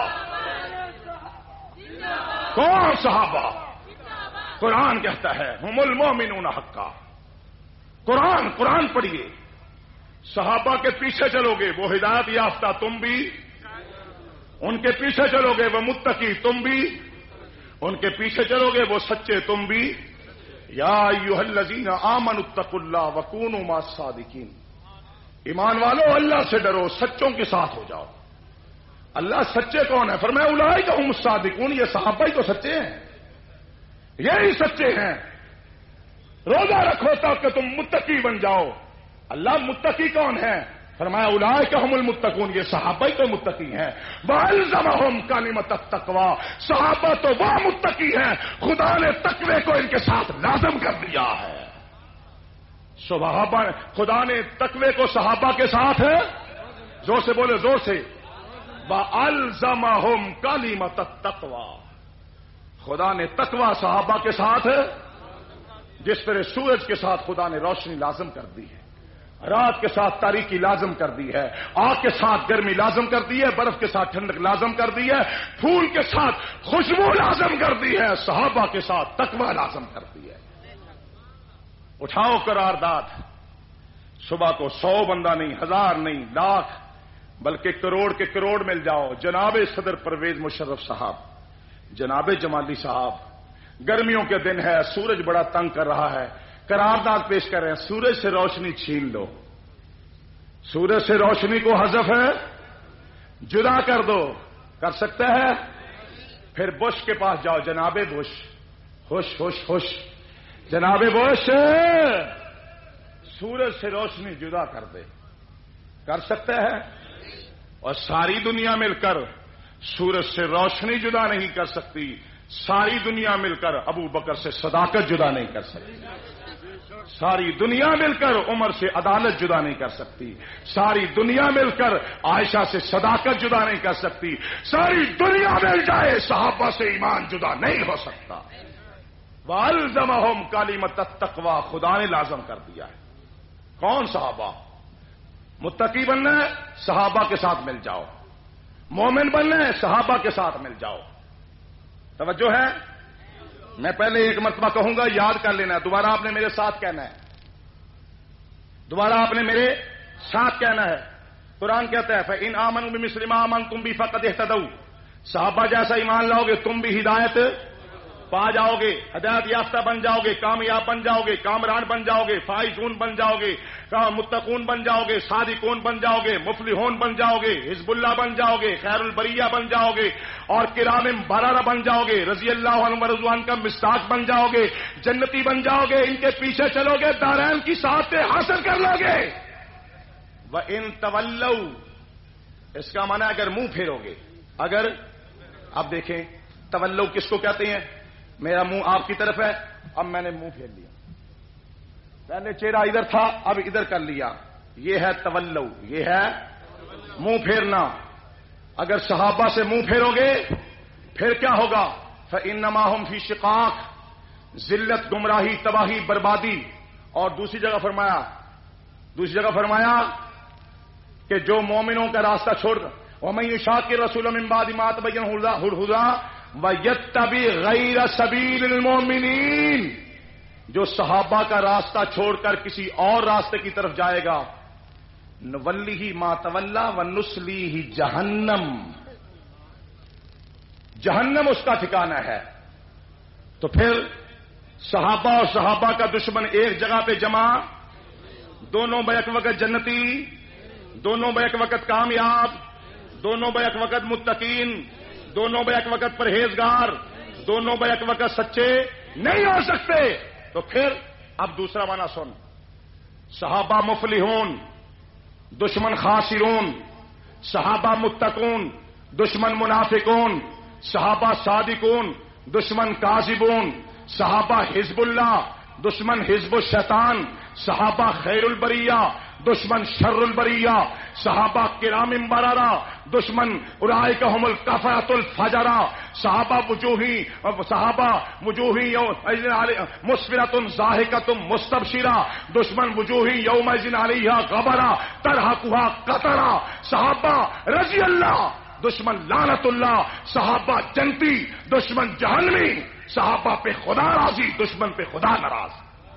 S2: صحابہ؟ قرآن کہتا ہے ہم المومنون حقا. قرآن پڑھیے. صحابہ کے پیچھے چلو گے وہ ہدایت یافتہ، تم بھی ان کے پیچھے چلو گے وہ متقی، تم بھی ان کے پیچھے چلو گے وہ سچے، تم بھی. یا ایھا الذین آمنوا اتقوا اللہ وکونوا مع الصادقین. ایمان والو اللہ سے ڈرو، سچوں کے ساتھ ہو جاؤ. اللہ سچے کون ہے؟ فرمایا اولئک ھم الصادقون. یہ صحابہ ہی تو سچے ہیں، یہی سچے ہیں. روزہ رکھو تاکہ تم متقی بن جاؤ. اللہ متقی کون ہے؟ فرمایا اولئک ھم المتقون. یہ صحابہ ہی تو متقی ہیں. وَأَلْزَمَهُمْ كَلِمَةَ التَّقْوَىٰ. صحابہ تو وہ متقی ہیں، خدا نے تقوی کو ان کے ساتھ لازم کر دیا ہے. صحابہ، خدا نے تقوی کو صحابہ کے ساتھ ہے. زور سے بولے، زور سے. وَأَلْزَمَهُمْ كَلِمَةَ التَّقْوَىٰ. خدا نے تقوی صحابہ کے ساتھ ہے. جس طرح سورج کے ساتھ خدا نے روشنی لازم کر دی ہے، رات کے ساتھ تاریکی لازم کر دی ہے، آگ کے ساتھ گرمی لازم کر دی ہے، برف کے ساتھ ٹھنڈک لازم کر دی ہے، پھول کے ساتھ خوشبو لازم کر دی ہے، صحابہ کے ساتھ تقوی لازم کر دی ہے. اٹھاؤ قرارداد. صبح کو 100 بندہ نہیں، 1000 نہیں، لاکھ بلکہ کروڑ کے کروڑ مل جاؤ. جناب صدر پرویز مشرف صاحب، جناب جمالی صاحب، گرمیوں کے دن ہے، سورج بڑا تنگ کر رہا ہے، قرارداد پیش کر رہے ہیں سورج سے روشنی چھین لو، سورج سے روشنی کو حذف ہے، جدا کر دو. کر سکتا ہے؟ پھر بش کے پاس جاؤ، جناب بش، ہوش ہوش ہوش، جناب بش سورج سے روشنی جدا کر دے، کر سکتا ہے؟ اور ساری دنیا مل کر سورج سے روشنی جدا نہیں کر سکتی، ساری دنیا مل کر ابو بکر سے صداقت جدا نہیں کر سکتی، ساری دنیا مل کر عمر سے عدالت جدا نہیں کر سکتی، ساری دنیا مل کر عائشہ سے صداقت جدا نہیں کر سکتی، ساری دنیا مل جائے صحابہ سے ایمان جدا نہیں ہو سکتا۔ وَأَلْزَمَهُمْ كَلِمَةَ التَّقْوَىٰ، خدا نے لازم کر دیا ہے۔ کون صحابہ؟ متقی بننا ہے صحابہ کے ساتھ مل جاؤ، مومن بننا ہے صحابہ کے ساتھ مل جاؤ۔ توجہ ہے؟ میں پہلے ایک مرتبہ کہوں گا، یاد کر لینا ہے، دوبارہ آپ نے میرے ساتھ کہنا ہے، دوبارہ آپ نے میرے ساتھ کہنا ہے۔ قرآن کہتا ہے فَإِنْ آمَنُوا بِمِثْلِ مَا آمَنْتُمْ بِهِ فَقَدِ اهْتَدَوْا، صحابہ جیسا ایمان لاؤ گے تم بھی ہدایت پا جاؤ گے، ہدایت یافتہ بن جاؤ گے، کامیاب بن جاؤ گے، کامران بن جاؤ گے، فائزون بن جاؤ گے، متقون بن جاؤ گے، صادقون بن جاؤ گے، مفلحون بن جاؤ گے، حزب اللہ بن جاؤ گے، خیر البریہ بن جاؤ گے، اور کرام بررہ بن جاؤ گے، رضی اللہ عنہ ورضوان کا مصداق بن جاؤ گے، جنتی بن جاؤ گے، ان کے پیچھے چلو گے، دارین کی سعادتیں حاصل کر لو گے۔ وَإِن تَوَلَّوْا، اس کا معنی اگر منہ پھیرو گے، اگر اب دیکھیں تولو کس کو کہتے ہیں؟ میرا منہ آپ کی طرف ہے، اب میں نے منہ پھیر لیا، پہلے چہرہ ادھر تھا اب ادھر کر لیا، یہ ہے تولو، یہ ہے منہ پھیرنا۔ اگر صحابہ سے منہ پھیرو گے پھر کیا ہوگا؟ فَإِنَّمَا هُمْ فِي شِقَاقٍ، ذلت، گمراہی، تباہی، بربادی۔ اور دوسری جگہ فرمایا کہ جو مومنوں کا راستہ چھوڑ وَمَن يُشَاقِّ الرَّسُولَ مِن بَعْدِ مَا تَبَيَّنَ لَهُ الْهُدَىٰ وَيَتَّبِعْ غَيْرَ سَبِيلِ الْمُؤْمِنِينَ، جو صحابہ کا راستہ چھوڑ کر کسی اور راستے کی طرف جائے گا، نُوَلِّهِ مَا تَوَلَّىٰ وَنُصْلِيهِ جَهَنَّمَ، جہنم اس کا ٹھکانہ ہے۔ تو پھر صحابہ اور صحابہ کا دشمن ایک جگہ پہ جمع، دونوں بیک وقت جنتی، دونوں بیک وقت کامیاب، دونوں بیک وقت متقین، دونوں بیک وقت پرہیزگار، دونوں بیک وقت سچے نہیں ہو سکتے۔ تو پھر اب دوسرا معنی سن، صحابہ مفلحون، دشمن خاسرون، صحابہ متقون، دشمن منافقون، صحابہ صادقون، دشمن کاذبون، صحابہ حزب اللہ، دشمن حزب الشیطان، صحابہ خیر البریہ، دشمن شر البریہ، صحابہ کرام بررہ، دشمن اولئک هم الکفرۃ الفجرہ، صحابہ وجوہی مسفرۃ ضاحکۃ مستبشرہ، دشمن وجوہی یومئذ علیہا غبرہ ترہقها قطرہ، صحابہ رضی اللہ، دشمن لعنت اللہ، صحابہ جنتی، دشمن جہنمی، صحابہ پہ خدا راضی، دشمن پہ خدا ناراض۔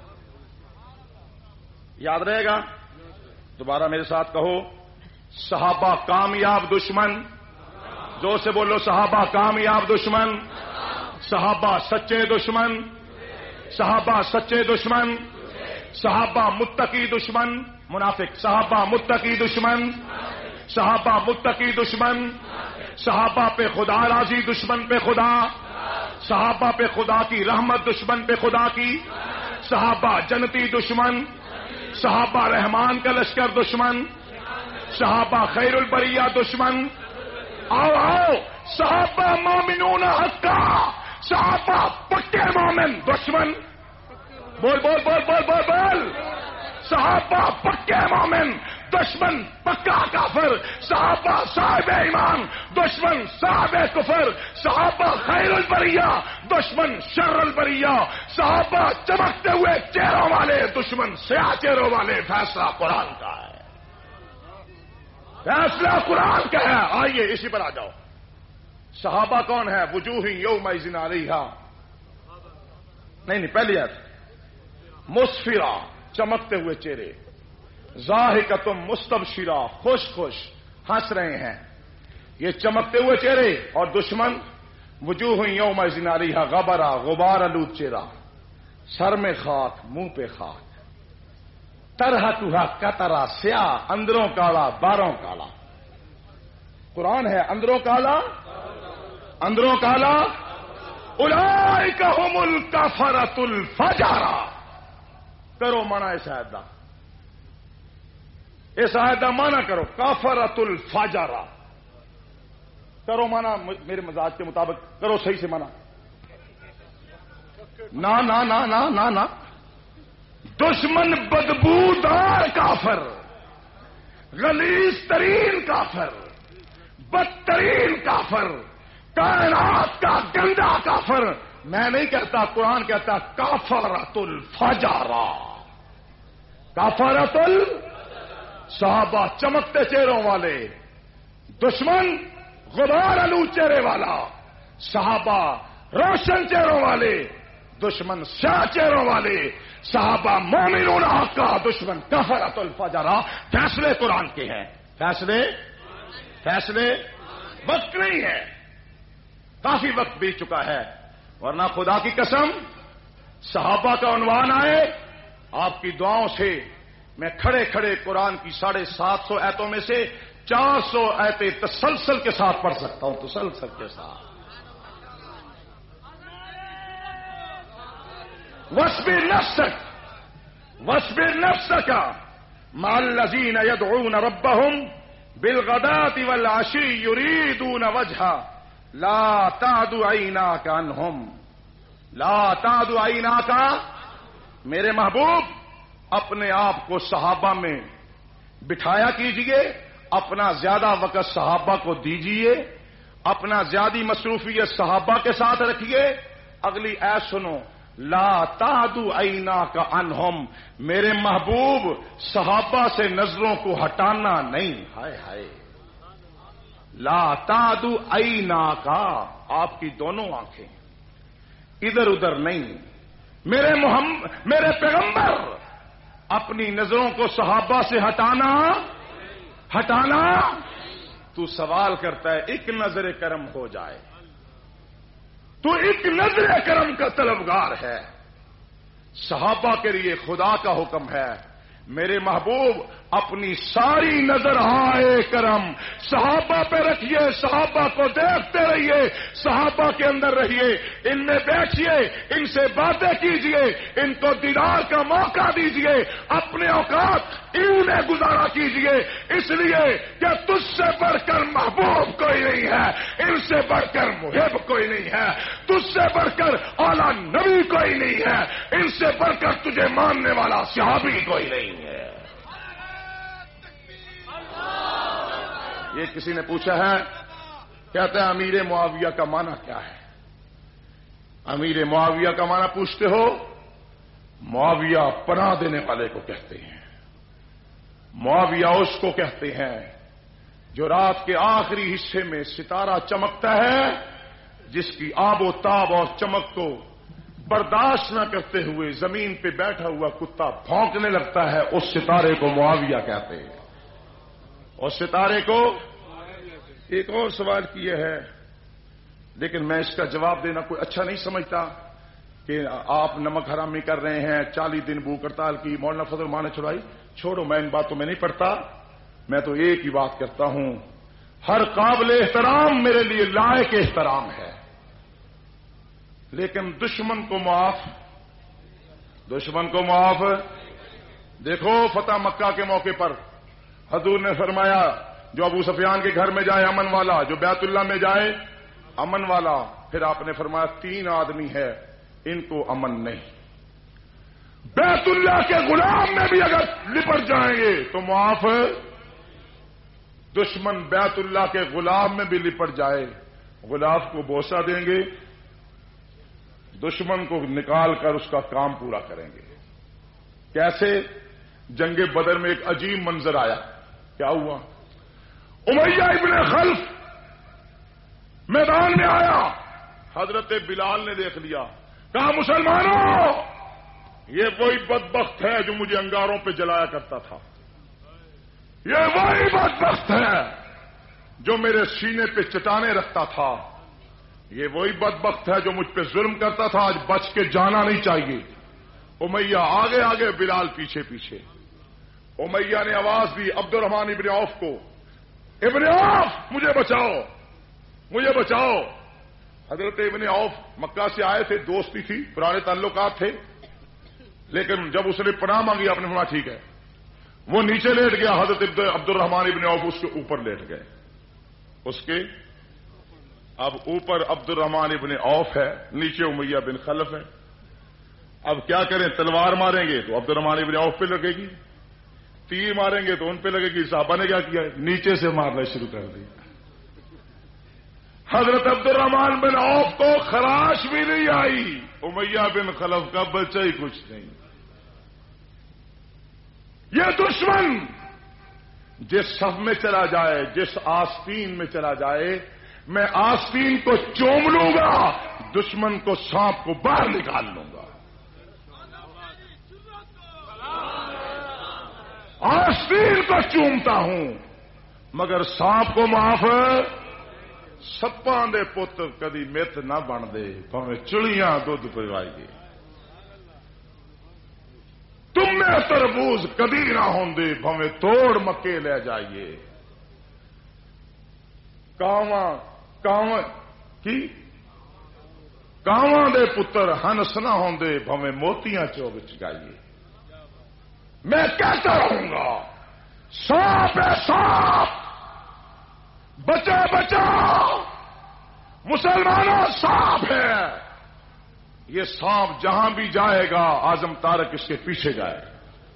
S2: یاد رہے گا؟ دوبارہ میرے ساتھ کہو، صحابہ کامیاب دشمن، زور سے بولو، صحابہ کامیاب دشمن، صحابہ سچے دشمن، صحابہ سچے دشمن، صحابہ متقی دشمن، منافق، صحابہ متقی دشمن، صحابہ متقی دشمن، صحابہ پہ خدا راضی، دشمن پہ خدا، صحابہ پہ خدا کی رحمت، دشمن پہ خدا کی، صحابہ جنتی دشمن، صحابہ رحمان کا لشکر دشمن، صحابہ خیر البریہ دشمن۔ آؤ صحابہ مومنون حقا، صحابہ پکے مومن دشمن، بول بول بول بول بول بول، صحابہ پکے مومن دشمن پکا کافر، صحابہ صاحب ایمان دشمن صاحب کفر، صحابہ خیر البریہ دشمن شر البریہ، صحابہ چمکتے ہوئے چہروں والے دشمن سیاہ چہروں والے۔ فیصلہ قرآن کا ہے، فیصلہ قرآن کا ہے۔ آئیے اسی پر آ جاؤ، صحابہ کون ہے؟ وجوہ یومئذ علیہا، نہیں پہلی آیت، مسفرہ چمکتے ہوئے چہرے، ضاحکۃ مستبشرہ خوش خوش ہنس رہے ہیں، یہ چمکتے ہوئے چہرے، اور دشمن وجوہ یومئذ علیہا غبرہ غبار آلود چہرہ، سر میں خاک منہ پہ خاک، ترہقها قطرہ سیاہ، اندروں کالا باروں کالا۔ قرآن ہے اندروں کالا اندروں کالا اولئک هم الکفرۃ الفجرہ. کرو مانا اس آیت دا، اس آیت دا مانا کرو کفرۃ الفجرہ. کرو مانا میرے مزاج کے مطابق کرو، صحیح سے مانا. نا نا نا نا نا نا، دشمن بدبودار کافر، غلیظ ترین کافر، بدترین کافر، کائنات کا گندا کافر. میں نہیں کہتا، قرآن کہتا کافرۃ الفجرہ. کافرۃ صحابہ چمکتے چہروں والے، دشمن غبار آلود چہرے والا، صحابہ روشن چہروں والے، دشمن سیاہ چہروں والے. صحابہ مومنون حقا، دشمن کفرۃ الفجرہ. فیصلے قرآن کے ہیں، فیصلے وقت نہیں ہے، کافی وقت بیت چکا ہے. ورنہ خدا کی قسم صحابہ کا عنوان آئے آپ کی دعاؤں سے میں کھڑے کھڑے قرآن کی 750 آیتوں میں سے 400 آیتیں تسلسل کے ساتھ پڑھ سکتا ہوں، تسلسل کے ساتھ. واصبر نفسك مع الذين يدعون ربهم بالغداة والعشي يريدون وجهه لا تعد عيناك عنهم. لا تعد عيناك، میرے محبوب اپنے آپ کو صحابہ میں بٹھایا کیجئے، اپنا زیادہ وقت صحابہ کو دیجئے، اپنا زیادہ مصروفیت صحابہ کے ساتھ رکھیے. اگلی ایت سنو، لا تعدو عیناک عنہم، میرے محبوب صحابہ سے نظروں کو ہٹانا نہیں. ہائے ہائے، لا تعدو عیناک، آپ کی دونوں آنکھیں ادھر ادھر نہیں. میرے پیغمبر اپنی نظروں کو صحابہ سے ہٹانا. تو سوال کرتا ہے ایک نظر کرم ہو جائے، تو ایک نظر کرم کا طلبگار ہے. صحابہ کے لیے خدا کا حکم ہے، میرے محبوب اپنی ساری نظر ہائے کرم صحابہ پہ رکھیے، صحابہ کو دیکھتے رہیے، صحابہ کے اندر رہیے، ان میں بیٹھیے، ان سے باتیں کیجیے، ان کو دیدار کا موقع دیجیے، اپنے اوقات انہیں گزارا کیجیے. اس لیے کہ تجھ سے بڑھ کر محبوب کوئی نہیں ہے، ان سے بڑھ کر محب کوئی نہیں ہے، تجھ سے بڑھ کر اعلیٰ نبی کوئی نہیں ہے، ان سے بڑھ کر تجھے ماننے والا صحابی کوئی نہیں ہے. یہ کسی نے پوچھا ہے، کہتا ہے امیر معاویہ کا معنی کیا ہے؟ امیر معاویہ کا معنی پوچھتے ہو؟ معاویہ پناہ دینے والے کو کہتے ہیں. معاویہ اس کو کہتے ہیں جو رات کے آخری حصے میں ستارہ چمکتا ہے، جس کی آب و تاب اور چمک کو برداشت نہ کرتے ہوئے زمین پہ بیٹھا ہوا کتا بھونکنے لگتا ہے، اس ستارے کو معاویہ کہتے ہیں. اور ستارے کو ایک اور سوال کیا ہے، لیکن میں اس کا جواب دینا کوئی اچھا نہیں سمجھتا کہ آپ نمک حرامی کر رہے ہیں، 40 دن بھوک ہڑتال کی، مولانا فضل الرحمان نے چھڑائی. چھوڑو، میں ان باتوں میں نہیں پڑتا. میں تو ایک ہی بات کرتا ہوں، ہر قابل احترام میرے لیے لائق احترام ہے، لیکن دشمن کو معاف. دیکھو فتح مکہ کے موقع پر حضور نے فرمایا جو ابو سفیان کے گھر میں جائے امن والا، جو بیت اللہ میں جائے امن والا. پھر آپ نے فرمایا 3 آدمی ہے ان کو امن نہیں. بیت اللہ کے غلام میں بھی اگر لپٹ جائیں گے تو معاف. دشمن بیت اللہ کے غلام میں بھی لپٹ جائے، غلاف کو بوسہ دیں گے، دشمن کو نکال کر اس کا کام پورا کریں گے. کیسے؟ جنگ بدر میں ایک عجیب منظر آیا. کیا ہوا؟ امیہ ابن خلف میدان میں آیا، حضرت بلال نے دیکھ لیا، کہا مسلمانوں یہ وہی بدبخت ہے جو مجھے انگاروں پہ جلایا کرتا تھا، یہ وہی بدبخت ہے جو میرے سینے پہ چٹانیں رکھتا تھا، یہ وہی بدبخت ہے جو مجھ پہ ظلم کرتا تھا، آج بچ کے جانا نہیں چاہیے. امیہ آگے آگے، بلال پیچھے پیچھے. امیہ نے آواز دی عبد الرحمن ابن عوف کو، ابن عوف مجھے بچاؤ، مجھے بچاؤ. حضرت ابن عوف مکہ سے آئے تھے، دوستی تھی، پرانے تعلقات تھے، لیکن جب اس نے پناہ مانگی آپ نے فرمایا ٹھیک ہے، وہ نیچے لیٹ گیا، حضرت عبد الرحمان ابن عوف اس کے اوپر لیٹ گئے، اس کے اب اوپر عبد الرحمان ابن عوف ہے، نیچے امیہ بن خلف ہے. اب کیا کریں؟ تلوار ماریں گے تو عبد الرحمان ابن عوف پہ لگے گی، تیر ماریں گے تو ان پہ لگے گی. صحابہ نے کیا کیا؟ نیچے سے مارنا شروع کر دیا. حضرت عبد الرحمان بن عوف کو خراش بھی نہیں آئی، امیہ بن خلف کا بچہ ہی کچھ نہیں. یہ دشمن جس صف میں چلا جائے، جس آستین میں چلا جائے، میں آستین کو چوم لوں گا، دشمن کو، سانپ کو باہر نکال لوں گا. آستین کو چومتا ہوں مگر سانپ کو معاف. سپاں دے پتر کدی مت نہ بن دے، بھویں چڑیاں دودھ پوائیے. تم میں تربوز کدی نہ ہوندے، بھویں توڑ مکے لے جائیے. کاواں دے پتر ہنس نہ ہوندے، بھویں موتیاں چوگ چگائیے. میں کہتا رہوں گا سانپ ہے سانپ، بچا بچا مسلمانوں، سانپ ہے. یہ سانپ جہاں بھی جائے گا اعظم طارق اس کے پیچھے جائے گا،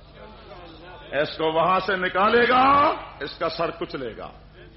S2: اس کو وہاں سے نکالے گا، اس کا سر کچلے گا.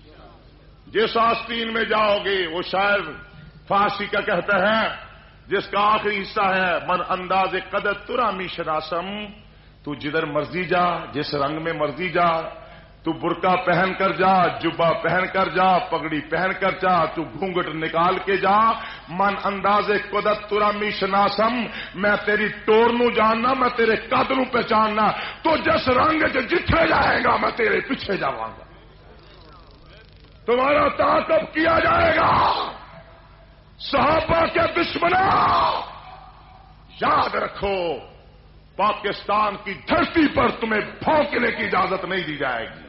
S2: جس آستین میں جاؤ گے، وہ شاعر فارسی کا کہتا ہے جس کا آخری حصہ ہے من انداز قدر ترامی شناسم، تو جدھر مرضی جا، جس رنگ میں مرضی جا، تو برقع پہن کر جا، جبہ پہن کر جا، پگڑی پہن کر جا، تو گھونگٹ نکال کے جا. من انداز قدرت ترامی شناسم، میں تیری ٹور نو جاننا، میں تیرے قد نو پہچاننا. تو جس رنگ جتھے جائے گا میں تیرے پیچھے جاواں گا. تمہارا تعاقب کیا جائے گا. صحابہ کے دشمنوں، یاد رکھو پاکستان کی دھرتی پر تمہیں بھونکنے کی اجازت نہیں دی جائے گی.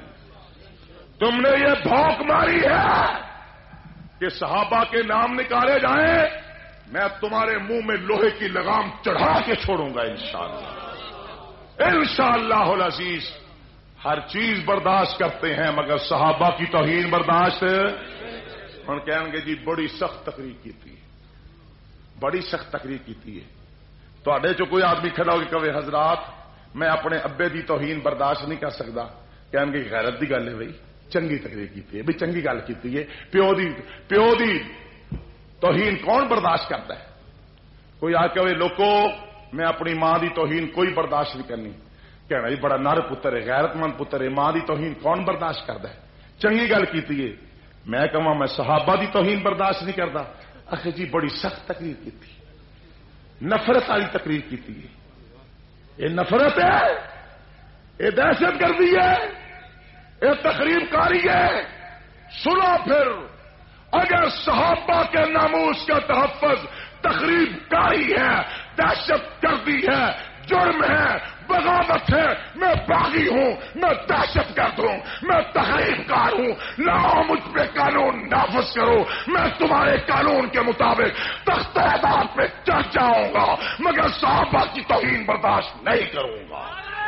S2: تم نے یہ بھونک ماری ہے کہ صحابہ کے نام نکالے جائیں، میں تمہارے منہ میں لوہے کی لگام چڑھا کے چھوڑوں گا انشاءاللہ. انشاءاللہ العزیز. ہر چیز برداشت کرتے ہیں مگر صحابہ کی توہین برداشت. ہن کہیں گے جی بڑی سخت تقریر کی تھی، بڑی سخت تقریر کی تھی. تواڈے چ کوئی آدمی کھڑا ہو کے کہے حضرات میں اپنے ابے دی توہین برداشت نہیں کر سکتا، کہیں گے غیرت دی گل ہے بھائی، چنگی تقریر کی ہے، بھی چنگی گل کی ہے. پیو دی توہین کون برداشت کرتا ہے؟ کوئی آ کے لوکو میں اپنی ماں دی توہین کوئی برداشت نہیں کرنی، کہنا جی بڑا نر پتر ہے، غیرت مند پتر ہے، ماں دی توہین کون برداشت کرتا ہے؟ چنگی گل کی ہے. میں کہاں میں صحابہ دی توہین برداشت نہیں کرتا. آخر جی بڑی سخت تقریر کی تھی، نفرت والی تقریر کی تھی. یہ نفرت ہے، یہ دہشت گردی ہے، یہ تقریب کاری ہے. سنو پھر، اگر صحابہ کے ناموس کا تحفظ تقریب کاری ہے، دہشت گردی ہے، جرم ہے، بغاوت ہے، میں باغی ہوں، میں دہشت گرد ہوں، میں تقریب کار ہوں، لاؤ مجھ پہ قانون نافذ کرو. میں تمہارے قانون کے مطابق تخت عدالت پہ چڑھ جاؤں گا مگر صحابہ کی توہین برداشت نہیں کروں گا.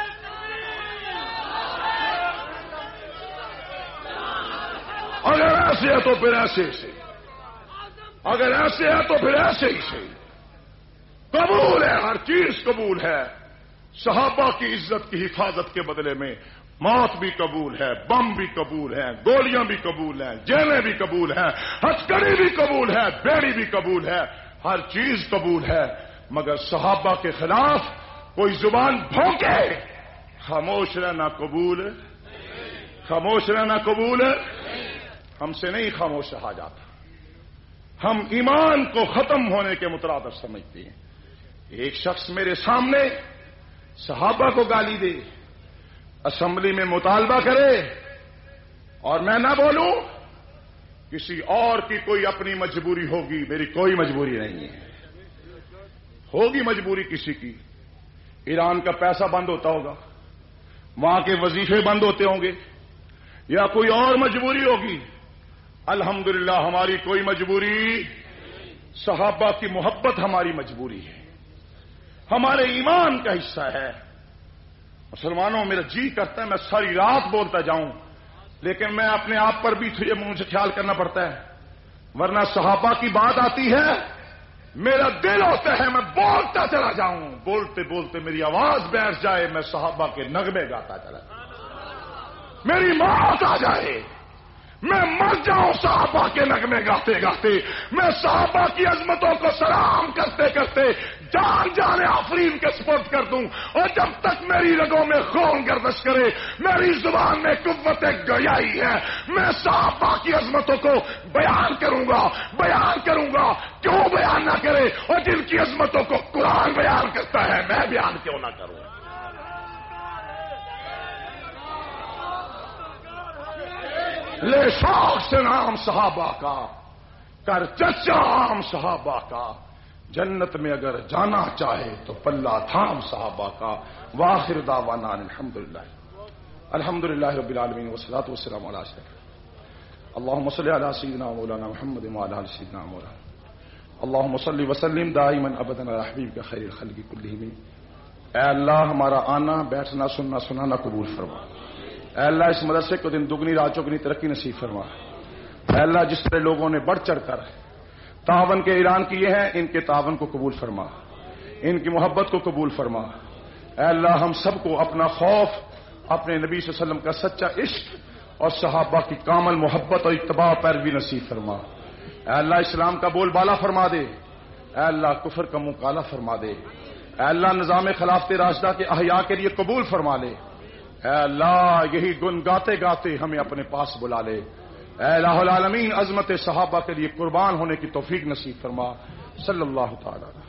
S2: اگر ایسے ہے تو پھر ایسے سے، اگر ایسے ہے تو پھر ایسے ہی سے. قبول ہے، ہر چیز قبول ہے. صحابہ کی عزت کی حفاظت کے بدلے میں موت بھی قبول ہے، بم بھی قبول ہے، گولیاں بھی قبول ہیں، جیلیں بھی قبول ہیں، ہتھکڑی بھی قبول ہے، بیڑی بھی قبول ہے، ہر چیز قبول ہے. مگر صحابہ کے خلاف کوئی زبان بھونکے، خاموش رہنا قبول، خاموش رہنا قبول. ہم سے نہیں خاموش رہا جاتا. ہم ایمان کو ختم ہونے کے مترادف سمجھتے ہیں. ایک شخص میرے سامنے صحابہ کو گالی دے، اسمبلی میں مطالبہ کرے اور میں نہ بولوں، کسی اور کی کوئی اپنی مجبوری ہوگی، میری کوئی مجبوری نہیں ہے. ہوگی مجبوری کسی کی، ایران کا پیسہ بند ہوتا ہوگا، وہاں کے وظیفے بند ہوتے ہوں گے، یا کوئی اور مجبوری ہوگی. الحمدللہ ہماری کوئی مجبوری صحابہ کی محبت ہماری مجبوری ہے، ہمارے ایمان کا حصہ ہے۔ مسلمانوں، میرا جی کرتا ہے میں ساری رات بولتا جاؤں، لیکن میں اپنے آپ پر بھی یہ مجھے خیال کرنا پڑتا ہے، ورنہ صحابہ کی بات آتی ہے میرا دل ہوتا ہے میں بولتا چلا جاؤں، بولتے بولتے میری آواز بیٹھ جائے، میں صحابہ کے نغمے گاتا چلا جاؤں، میری موت آ جائے میں مر جاؤں صحابہ کے نغمے گاتے گاتے، میں صحابہ کی عظمتوں کو سلام کرتے کرتے جان جان آفرین کے سپرد کر دوں، اور جب تک میری رگوں میں خون گردش کرے، میری زبان میں قوت گویائی ہے، میں صحابہ کی عظمتوں کو بیان کروں گا، کیوں بیان نہ کرے، اور جن کی عظمتوں کو قرآن بیان کرتا ہے میں بیان کیوں نہ کروں۔ لے شوق سے نام صحابہ کا، کر چرچا عام صحابہ کا، جنت میں اگر جانا چاہے تو پلہ تھام صحابہ کا۔ وآخر دعوانا الحمدللہ رب العالمین والصلاة والسلام علی اشرف۔ اللهم صل علی سیدنا مولانا محمد وعلی آل سیدنا مولانا۔ اللهم صل وسلم دائما ابدا علی حبیبک خیر الخلق کلہم۔ اے اللہ ہمارا آنا بیٹھنا سننا سنانا قبول فرما۔ اے اللہ اس مدرسے کو دن دگنی رات چوگنی ترقی نصیب فرما۔ اے اللہ جس طرح لوگوں نے بڑھ چڑھ کر تعاون کے اعلان کیے ہیں، ان کے تعاون کو قبول فرما، ان کی محبت کو قبول فرما۔ اے اللہ ہم سب کو اپنا خوف، اپنے نبی صلی اللہ علیہ وسلم کا سچا عشق اور صحابہ کی کامل محبت اور اتباع پیروی نصیب فرما۔ اے اللہ اسلام کا بول بالا فرما دے، اے اللہ کفر کا منہ کالا فرما دے، اے اللہ نظام خلافت راشدہ کے احیاء کے لیے قبول فرما لے۔ اے اللہ یہی گن گاتے گاتے ہمیں اپنے پاس بلا لے۔ اے الہ العالمین عظمت صحابہ کے لیے قربان ہونے کی توفیق نصیب فرما۔ صلی اللہ تعالی